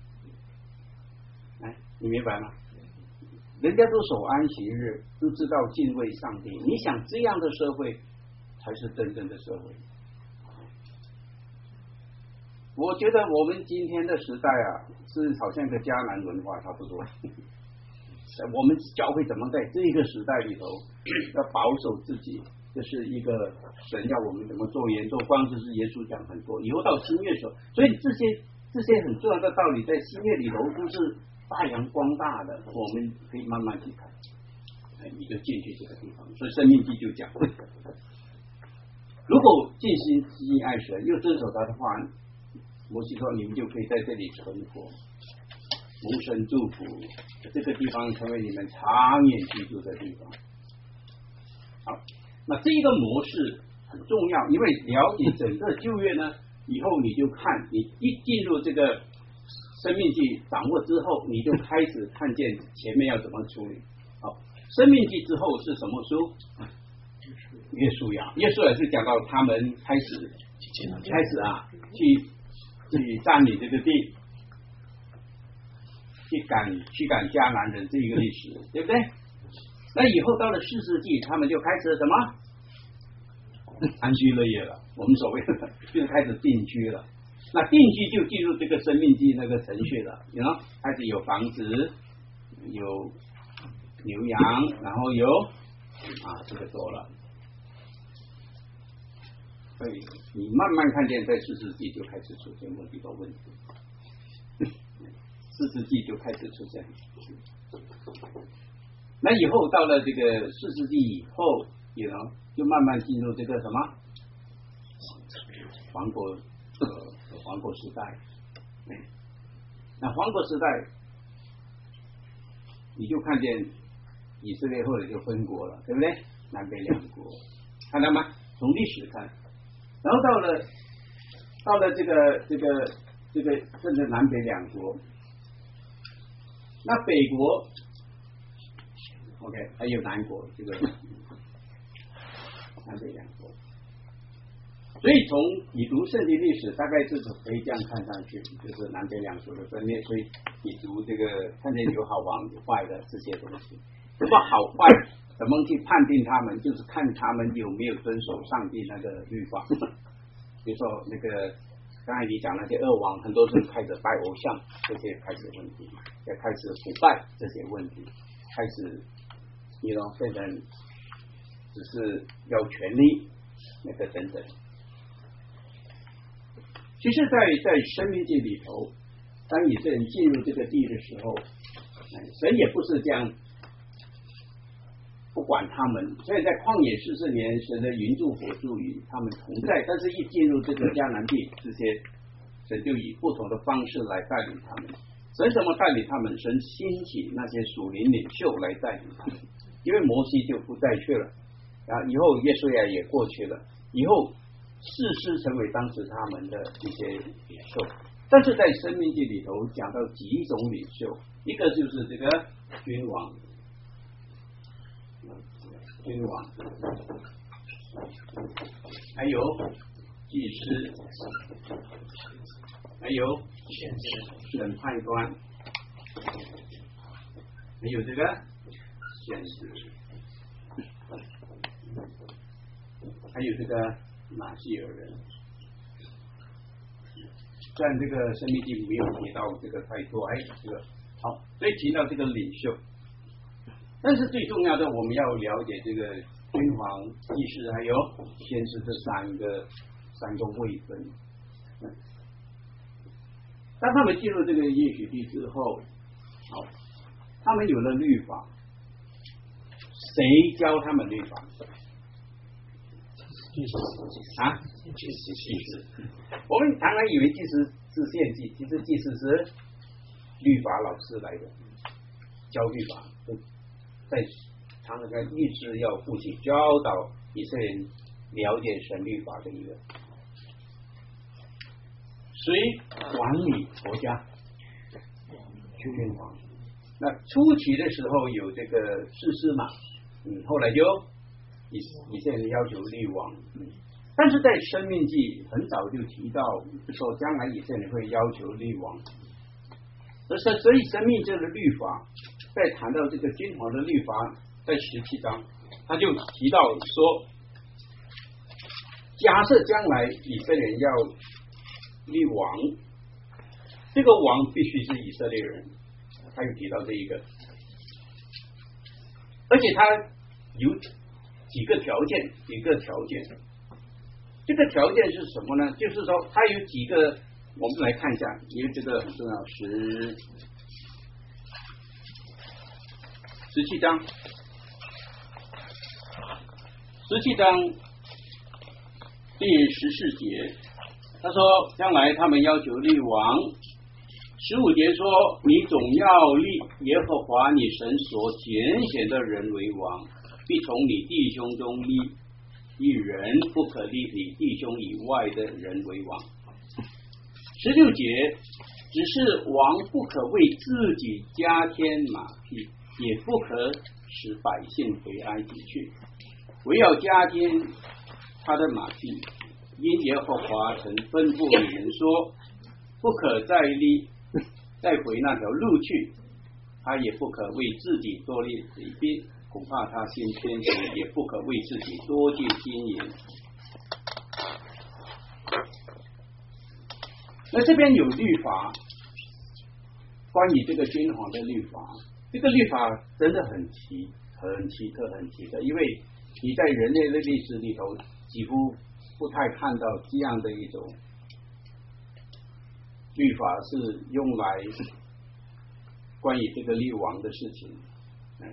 哎，你明白吗？人家都守安息日，都知道敬畏上帝。你想这样的社会才是真正的社会。我觉得我们今天的时代啊，是好像个迦南文化差不多。我们教会怎么在这个时代里头要保守自己，这是一个神要我们怎么做人做光，这是耶稣讲很多。以后到新约的时候，所以这些这些很重要的道理在新约里头都是发扬光大的，我们可以慢慢去看。你就进去这个地方，所以生命记就讲，如果尽心尽意爱神，又遵守他的话，摩西说你们就可以在这里存活，蒙神祝福，这个地方成为你们长远居住的地方。好，那这一个模式很重要，因为了解整个旧约呢，以后你就看，你一进入这个生命记掌握之后，你就开始看见前面要怎么处理。好，生命记之后是什么书？约书亚，约书亚是讲到他们开始开始啊，去去占领这个地，去赶驱赶迦南人这一个历史，对不对？那以后到了四世纪，他们就开始什么安居乐业了，我们所谓的就是开始定居了。那定居就进入这个生命记那个程序了，你看开始有房子，有牛羊，然后有啊这个多了。所以你慢慢看见，在四世纪就开始出现问题的问题，四世纪就开始出现。那以后到了这个四世纪以后，you know, 就慢慢进入这个什么王国呃王国时代。那王国时代，你就看见以色列后来就分国了，对不对？南北两国，看到吗？从历史看。然后到了到了这个这个这个甚至南北两国，那北国 OK 还有南国，这个南北两国，所以从你读圣经历史，大概就是可以这样看上去，就是南北两国的分裂。所以你读这个看见有好王有坏的这些东西，不过好坏怎么去判定他们，就是看他们有没有遵守上帝那个律法。比如说那个刚才你讲那些恶王，很多人开始拜偶像，这些开始问题，也开始腐败这些问题，开始你呢变成只是要权力那个等等。其实在在生命记里头，当以色列人进入这个地的时候，神也不是这样不管他们，所以在旷野四十年，神的云柱火柱与他们同在，但是一进入这个迦南地，这些神就以不同的方式来带领他们。神怎么带领他们？神兴起那些属灵领袖来带领他们，因为摩西就不再去了，然后以后约书亚也过去了，以后士师成为当时他们的一些领袖， 但是在《申命记》里头讲到几种领袖，一个就是这个君王，君王，还有祭司，还有审判官，还有这个先知，还有这个拿西尔人。虽然这个《申命记》没有提到这个太多，哎，这个好，所以提到这个领袖，但是最重要的，我们要了解这个君王、祭司还有先知这三个三个位分。嗯，当他们进入这个应许地之后，好，他们有了律法，谁教他们律法？啊，祭司。我们常常以为祭司是献祭，其实祭司是律法老师来的，教律法，在常常在立志要负起教导以色列人了解神律法的一个。谁管理国家？君王。那初期的时候有这个士师嘛，嗯，后来就以以色列人要求立王，嗯，但是在《申命记》很早就提到说，将来以色列人会要求立王，所以所以《申命记》的律法，在谈到这个君王的律法，在十七章，他就提到说，假设将来以色列人要立王，这个王必须是以色列人，他有提到这一个，而且他有几个条件，几个条件，这个条件是什么呢？就是说，它有几个，我们来看一下，因为这个很重要。十十七章，十七章第十四节，他说，将来他们要求立王。十五节说，你总要立耶和华你神所拣选的人为王。必从你弟兄中立一人，不可立你弟兄以外的人为王。十六节，只是王不可为自己加添马匹，也不可使百姓回埃及去，唯要加添他的马匹。因耶和华曾吩咐你们说，不可再立再回那条路去，他也不可为自己多立水兵，恐怕他心偏邪，也不可为自己多借金银。那这边有律法，关于这个君王的律法，这个律法真的很奇、很奇特、很奇特，因为你在人类的历史里头几乎不太看到这样的一种律法是用来关于这个立王的事情。嗯，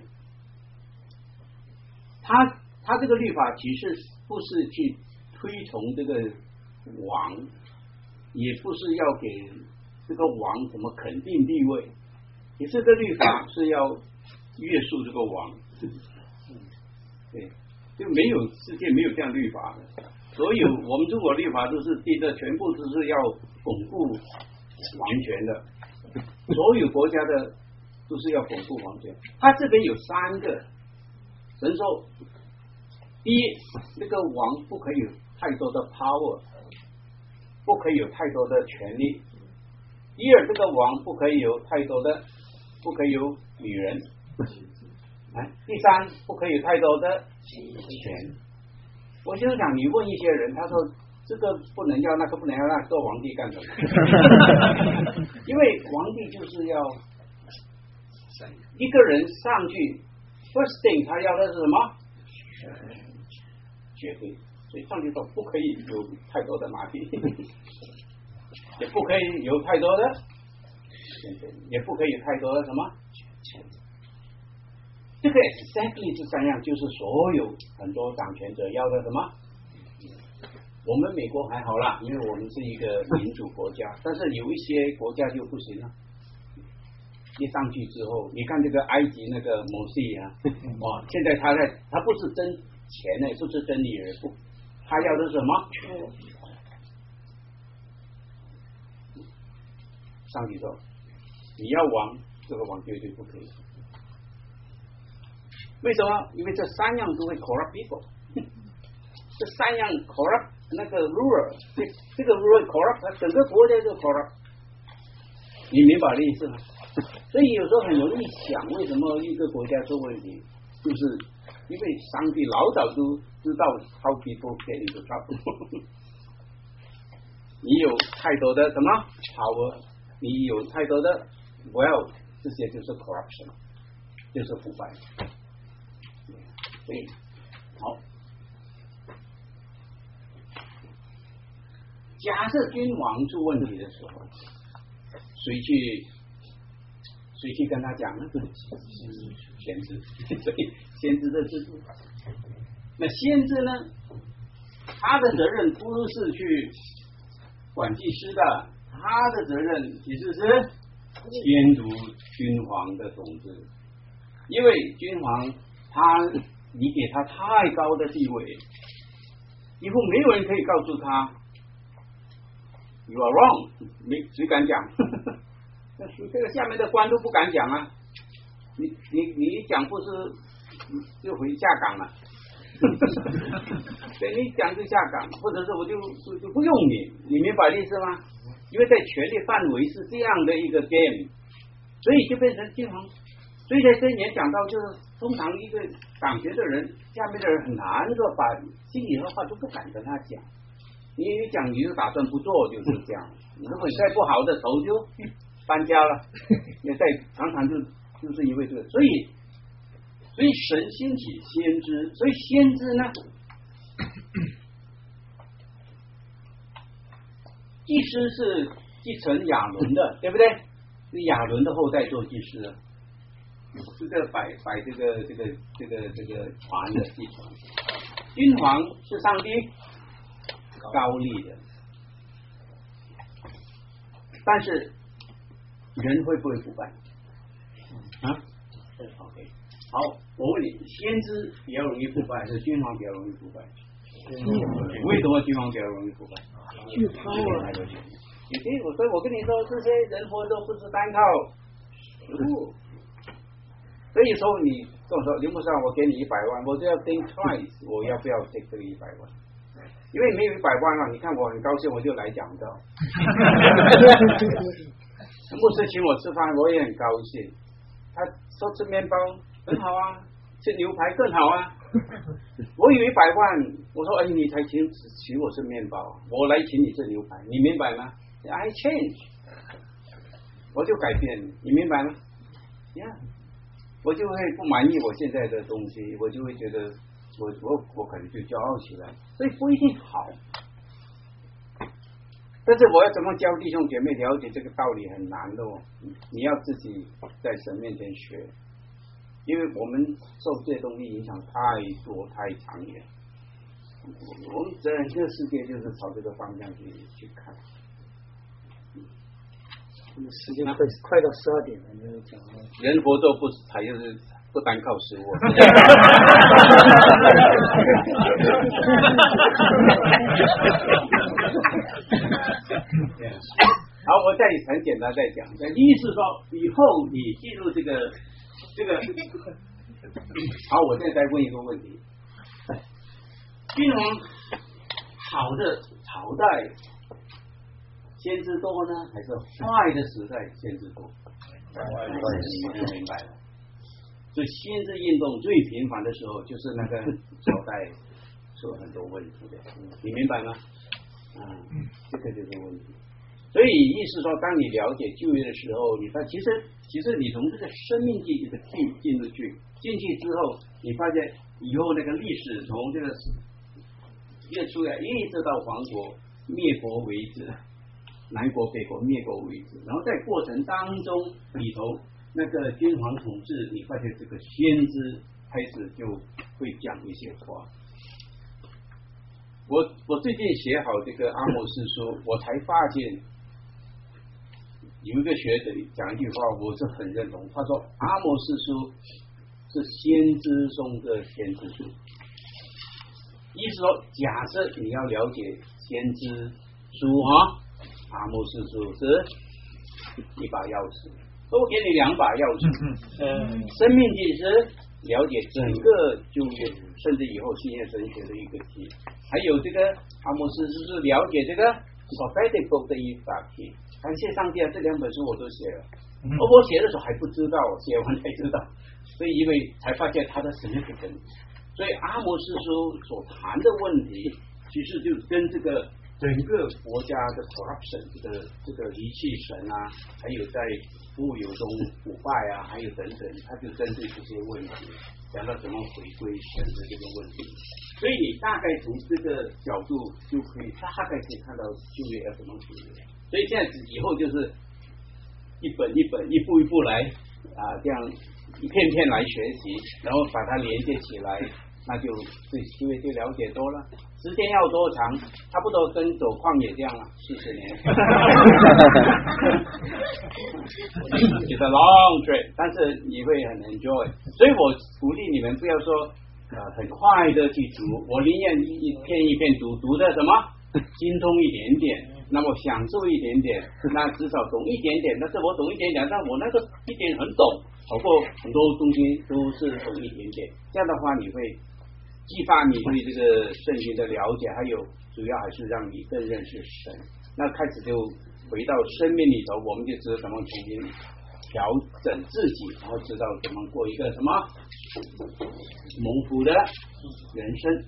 他他这个律法其实不是去推崇这个王，也不是要给这个王什么肯定地位，你这个律法是要约束这个王。对，就没有世界没有这样律法的。所有我们中国律法都是第一个，全部都是要巩固王权的，所有国家的都是要巩固王权。他这边有三个，神说，第一，这个王不可以有太多的 power， 不可以有太多的权利；第二，这个王不可以有太多的，不可以有女人；啊，第三，不可以有太多的钱。我就想，你问一些人，他说这个不能要，那个不能要，那做皇帝干什么？因为皇帝就是要一个人上去 ，first thing 他要的是什么？绝对，所以上去说不可以有太多的马匹，也不可以有太多的，也不可以有太多的什么钱。这个 exactly 是三样，就是所有很多掌权者要的什么？我们美国还好啦，因为我们是一个民主国家，但是有一些国家就不行了。一上去之后，你看这个埃及那个摩西啊，哇，现在他在他不是争钱呢，不是争女人，不，他要的是什么？ 上帝说你要王，这个王绝对不可以。为什么？因为这三样都会 corrupt people， 这三样 corrupt 那个 ruler， 这这个 ruler corrupt， 他整个国家就 corrupt， 你明白的意思吗？所以有时候很容易想，为什么一个国家出问题，就是因为上帝老早都知道 how people get into trouble。你有太多的什么 power， 你有太多的 wealth， 这些就是 corruption， 就是腐败。所以好，假设君王出问题的时候，谁去谁去跟他讲呢？先知，所以先知的制度。那先知呢，他的责任不是去管祭司的，他的责任其实是监督君皇的统治，因为君皇他你给他太高的地位，以后没有人可以告诉他 you are wrong， 没谁敢讲，这个下面的官都不敢讲啊，你你你一讲不是就回下岗了。对，你讲就下岗，或者是我就就就不用你，你明白意思吗？因为在权力范围是这样的一个 game， 所以就变成君皇。所以在这里面讲到，就是通常一个掌权的人，下面的人很难说把心里的话都不敢跟他讲。你一讲你就打算不做，就是这样。如果你再不好的头就搬家了，也在常常就就是因为这个，所以。所以神兴起先知，所以先知呢，祭司是继承亚伦的，对不对？是亚伦的后代做祭司，是这个摆摆这个这个这个这个船的继承。君皇是上帝高立的，但是人会不会腐败啊 ？OK。好，我问你，先知比较容易腐败，还是君皇比较容易腐败？为什么君皇比较容易腐败？ 巨高啊！ 你听我，所以我跟你说，这些人活都不是单靠食物。所以说，你跟我说刘牧师，我给你一百万，我就要 think twice， 我要不要 take 这个一百万？因为没有一百万了，你看我很高兴，我就来讲道。牧师请我吃饭，我也很高兴。他说吃面包。很好啊，吃牛排更好啊！我有一百万，我说哎，你才请请我吃面包，我来请你吃牛排，你明白吗 ？I change， 我就改变，你明白吗？呀、yeah ，我就会不满意我现在的东西，我就会觉得我我我可能就骄傲起来，所以不一定好。但是我要怎么教弟兄姐妹了解这个道理很难的哦，你要自己在神面前学。因为我们受这些东西影响太多太长远，我们整个世界就是朝这个方向去去看。 时间快快到十二点了，你要讲了。 人活着不还就是不单靠食物。好，我再很简单再讲，意思说以后你进入这个。这个好，我现在再问一个问题：君王好的朝代先知多呢，还是坏的时代先知多？你就明白了。所以先知运动最频繁的时候，就是那个朝代出了很多问题的，你明白吗？啊、嗯，这个就是问题。所以意思说，当你了解旧约的时候，你发其实其实你从这个生命记这个进进入去进去之后，你发现以后那个历史从这个越出来一直到亡国灭国为止，南国北国灭国为止，然后在过程当中里头那个君皇统治，你发现这个先知开始就会讲一些话。我我最近写好这个阿摩斯书，我才发现。有一个学者讲一句话，我是很认同。他说：“阿摩斯书是先知中的先知书。”意思说，假设你要了解先知书啊，阿摩斯书是一把钥匙，多给你两把钥匙。 嗯， 生命记是了解整个旧约，甚至以后新约神学的一个题，还有这个阿摩斯是了解这个 prophetic book 的一法题。感谢上帝啊，这两本书我都写了。而我写的时候还不知道，写完才知道，所以因为才发现它的神学根。所以阿摩斯书所谈的问题，其实就跟这个整个国家的 corruption 这个这个离弃神啊，还有在富有中腐败啊，还有等等，他就针对这些问题，讲到怎么回归神的这个问题。所以你大概从这个角度就可以大概可以看到旧约要怎么解决。所以这样子以后就是一本一本、一步一步来啊，这样一片片来学习，然后把它连接起来。那就对旧约就了解多了，时间要多长？差不多跟走旷野这样了，四十年。It's a long trip， 但是你会很 enjoy， 所以我鼓励你们不要说呃很快的去读，我宁愿一篇一篇读，读的什么精通一点点，那么享受一点点，那至少懂一点点，但是我懂一点点，但我那个一点很懂，好过很多东西都是懂一点点，这样的话你会激发你对这个圣经的了解，还有主要还是让你更认识神。那开始就回到生命里头，我们就知道怎么重新调整自己，然后知道怎么过一个什么蒙福的人生。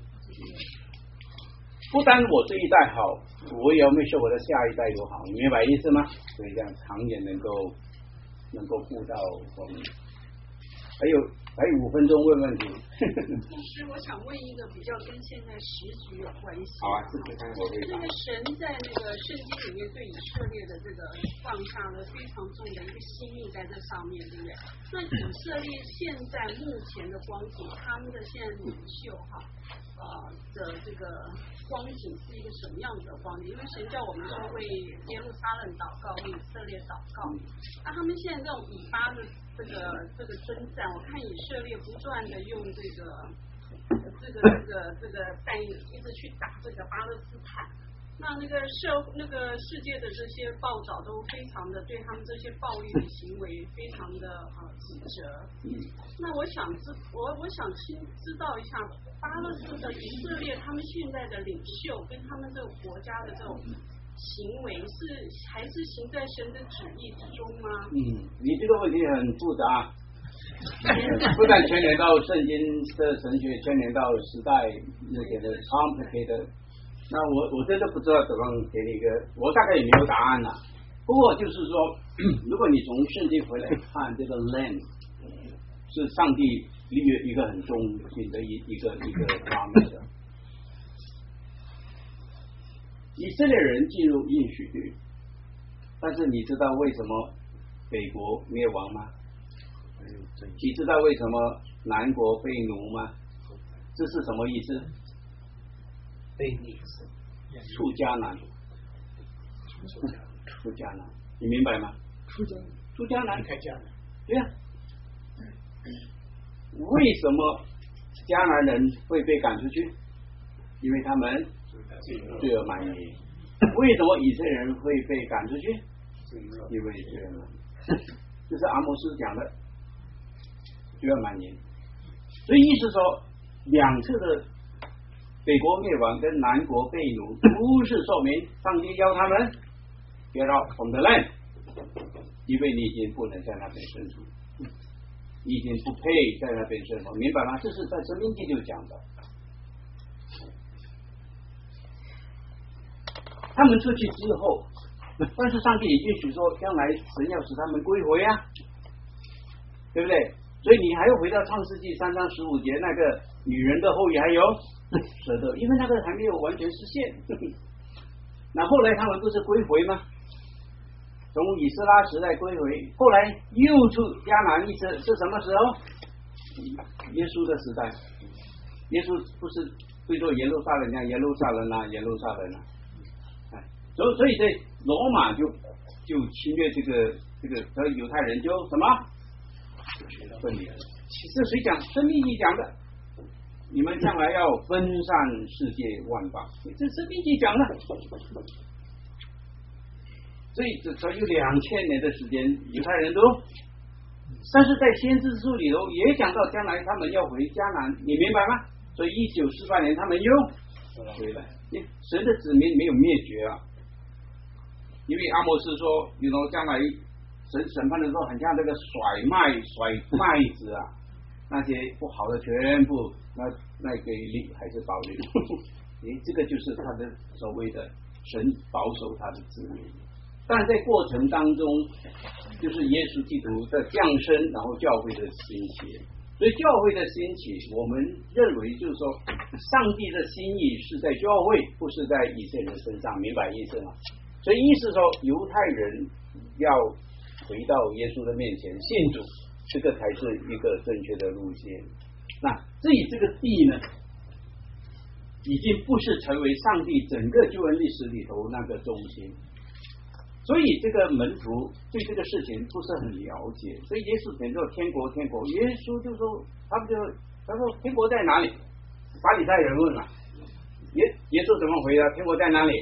不单我这一代好，我也要make sure我的下一代都好，你明白意思吗？所以这样长远能够能够顾到我们。还有还有五分钟问问题。 牧师，我想问一个比较跟现在时局有关系。 好啊，试试看我会。 那个神在那个圣经里面对以色列的这个放下了非常重的一个心意在这上面，对不对？那以色列现在目前的光景，他们的现在领袖哈呃的这个光景是一个什么样子的光景？因为神叫我们说为耶路撒冷祷告，为以色列祷告。那他们现在这种以巴的这个这个征战，我看以色列不断的用这个这个这个这个弹一直去打这个巴勒斯坦。那那个社那个世界的这些报道都非常的对他们这些暴力的行为非常的呃指责。那我想知我我想亲知道一下巴勒斯的以色列他们现在的领袖跟他们这个国家的这种行为是还是行在神的旨意之中吗？嗯， 你这个问题很复杂，不但牵连到圣经的神学，牵连到时代那些的 complicated。那我我真的不知道怎么给你一个，我大概也没有答案了。不过就是说，如果你从圣经回来看这个 land， 是上帝立约一个很中心的一一个一个方面的。以色列人进入应许地，但是你知道为什么北国灭亡吗？你知道为什么南国被奴吗？这是什么意思？被逆出迦南，出迦南，你明白吗？ 出迦出迦南， 开迦南， 对呀、啊。为什么迦南人会被赶出去？因为他们罪恶满盈。为什么以色列人会被赶出去？因为罪恶满盈。这是阿摩斯讲的，罪恶满盈。所以意思说，两次的北国灭亡跟南国被掳，都是说明上帝要他们get out from the land， 因为你已经不能在那边生存，你已经不配在那边生活，明白吗？这是在申命记就讲的。他们出去之后，但是上帝也允许说，将来神要使他们归回啊，对不对？所以你还要回到创世纪三章十五节那个女人的后裔还有蛇的，因为那个还没有完全实现。那后来他们不是归回吗？从以斯拉时代归回，后来又出迦南一次，是什么时候？耶稣的时代。耶稣不是对着耶路撒冷讲耶路撒冷啊，耶路撒冷啊。所以所以在罗马就就侵略这个这个，和犹太人就什么分离了。这谁讲？申命记讲的。你们将来要分散世界万邦，这申命记讲的。 所以这才有两千年的时间，犹太人都，但是在先知书里头也讲到将来他们要回迦南，你明白吗？所以一九四八年他们又回来，神的子民没有灭绝啊，因为阿摩斯说，你说将来神审判的时候，很像这个甩麦甩麦子啊，那些不好的全部那那给利还是保留，诶，这个就是他的所谓的神保守他的子民。但在过程当中，就是耶稣基督的降生，然后教会的兴起。所以教会的兴起，我们认为就是说，上帝的心意是在教会，不是在以色列人身上，明白意思吗？所以意思说，犹太人要回到耶稣的面前信主，这个才是一个正确的路线。那至于这个地呢，已经不是成为上帝整个救恩历史里头那个中心。所以这个门徒对这个事情不是很了解，所以耶稣讲说天国天国，耶稣就说他们就他说天国在哪里？法利赛人问了，耶耶稣怎么回答？天国在哪里？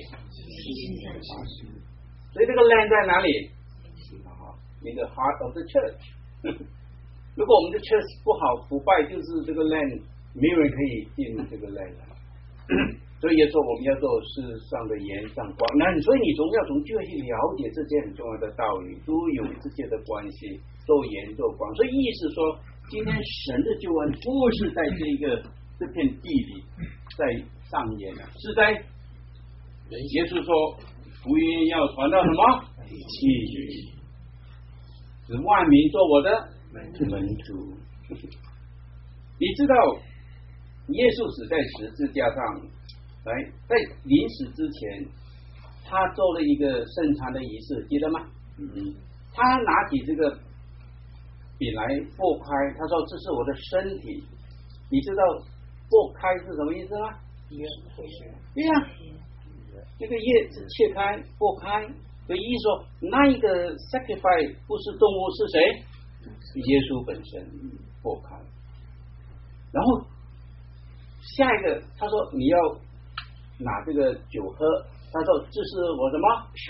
所以这个 land 在哪里？那个 heart of the church 如果我们的 church 不好腐败，就是这个 land 没有人可以进入这个 land 所以也说我们要做世上的盐上光，那所以你总要从就要去了解这些很重要的道理，都有这些的关系，做盐做光。所以意思说，今天神的救恩不是在这个这片地里在上演的，是在耶稣说福音要传到什么地区，使万民做我的门徒。你知道耶稣死在十字架上，来在临死之前，他做了一个圣餐的仪式，记得吗？嗯，他拿起这个饼来剥开，他说这是我的身体。你知道剥开是什么意思吗？对呀、啊，这个叶子切开剥开，所以意思说那一个 sacrifice 不是动物，是谁？耶稣本身剥开。然后下一个他说你要拿这个酒喝，他说这是我什么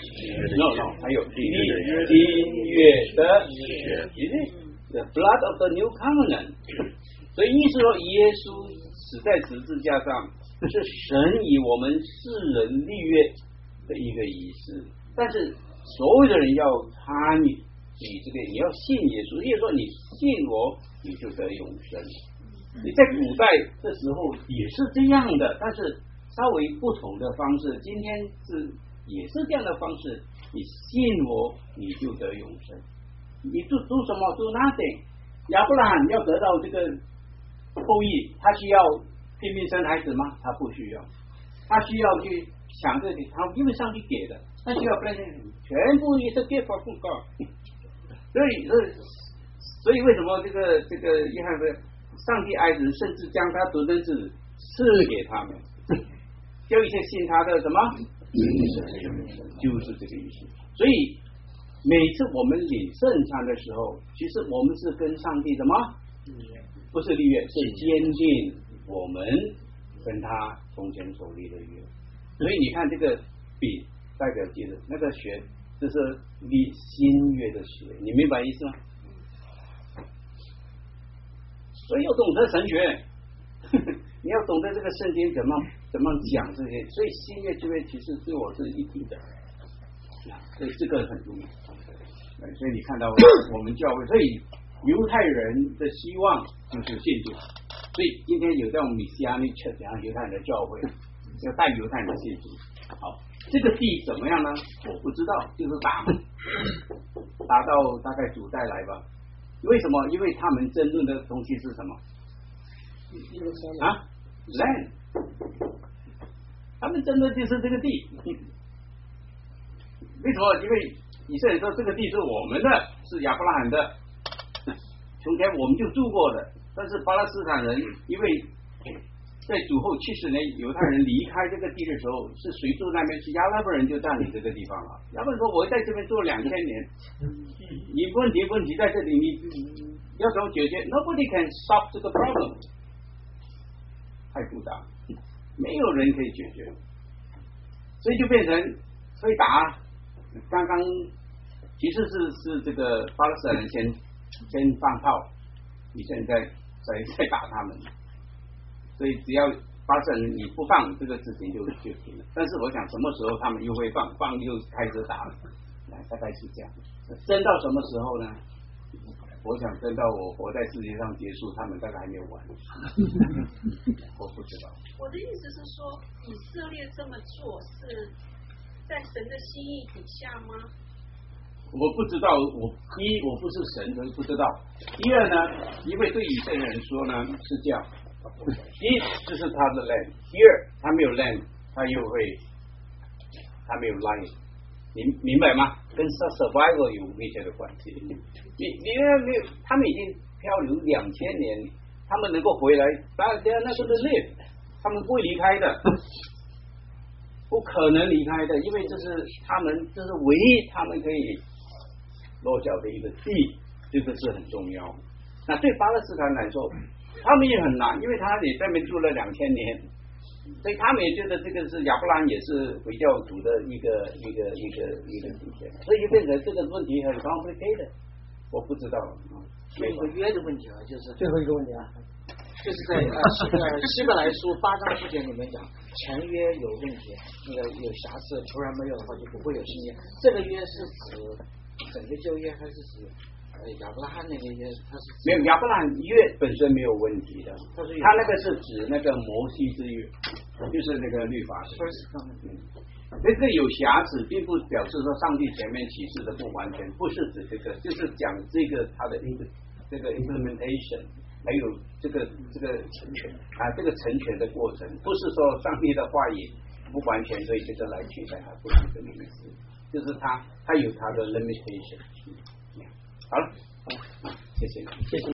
no no 还有新约的血， the blood of the new covenant 所以意思说耶稣死在十字架上是神以我们世人立约的一个仪式，但是所有的人要参与你这个，你要信耶稣，也就是说你信我你就得永生。你在古代的时候也是这样的，但是稍微不同的方式，今天是也是这样的方式，你信我你就得永生。你做做什么做 nothing， 亚伯拉罕要得到这个后裔，他需要拼命生孩子吗？他不需要，他需要去想这里，他因为上帝给的，他需要全部也是 gift from God 所以所以所以为什么这个这个约翰说上帝爱子，甚至将他独生子赐给他们，叫一切信他的什么，就是这个意思。所以每次我们领圣餐的时候，其实我们是跟上帝什么？不是立约，是坚定我们跟他从前所立的约。所以你看这个笔代表记的那个血，这是立新约的血，你明白意思吗？所以要懂得神学，你要懂得这个圣经怎么怎么讲这些，所以新约旧约其实对我是一体的，所以这个很重要。所以你看到我们教会，所以犹太人的希望就是信主，所以今天有这种米西亚尼克讲犹太人的教会，要带犹太人信主。好，这个地怎么样呢？我不知道，就是打打到大概主代来吧。为什么？因为他们争论的东西是什么？啊 ，land， 他们争论就是这个地。为什么？因为以色列说这个地是我们的，是亚伯拉罕的，从前我们就住过的。但是巴勒斯坦人因为在主后七十年犹太人离开这个地的时候，是谁住那边？是亚拉伯人就占领这个地方了。亚伯人说：“我在这边住了两千年，你问题问题在这里，你要怎么解决 ？Nobody can solve 这个 problem， 太复杂，没有人可以解决，所以就变成所以打， 刚刚其实是是这个巴勒斯坦人先先放炮，你现在在在打他们，所以只要巴勒斯坦人你不放，这个事情就就停了。但是我想什么时候他们又会放，放又开始打了，大概是这样。争到什么时候呢？我想等到我活在世界上结束，他们大概还没有完。我不知道。 我的意思是说，以色列这么做是在神的心意底下吗？ 我不知道，我第一我不是神，所以不知道。第二呢，因为对以色列人说呢是这样，第一这是他的 land， 第二他没有 land， 他又会他没有 line。明明白吗？跟 survival 有密切的关系。你你那没有，他们已经漂流两千年，他们能够回来，大家那个是 live， 他们不会离开的，不可能离开的，因为这是他们，这是唯一他们可以落脚的一个地，这个是很重要。那对巴勒斯坦来说，他们也很难，因为他也在那边住了两千年。所以他们也觉得这个是亚伯兰也是回教徒的一个一个一个一个底线，所以就变成这个问题很 complicated。我不知道， 有个约的问题啊，就是最后一个问题啊，就是在呃希呃希伯来书八章四节里面讲，前约有问题，那个有瑕疵，突然没有的话就不会有新约。这个约是指整个旧约还是指？亚伯拉罕那个约，他是没有亚伯拉罕约本身没有问题的，他那个是指那个摩西之约，就是那个律法。嗯，那个有瑕疵，并不表示说上帝前面启示的不完全，不是指这个，就是讲这个他的一个这个 implementation， 还有这个这个成全啊，这个成全的过程，不是说上帝的话语不完全，所以这个来取代它，不是这个意思，就是他他有他的 limitation。好了，好，谢谢， 谢谢。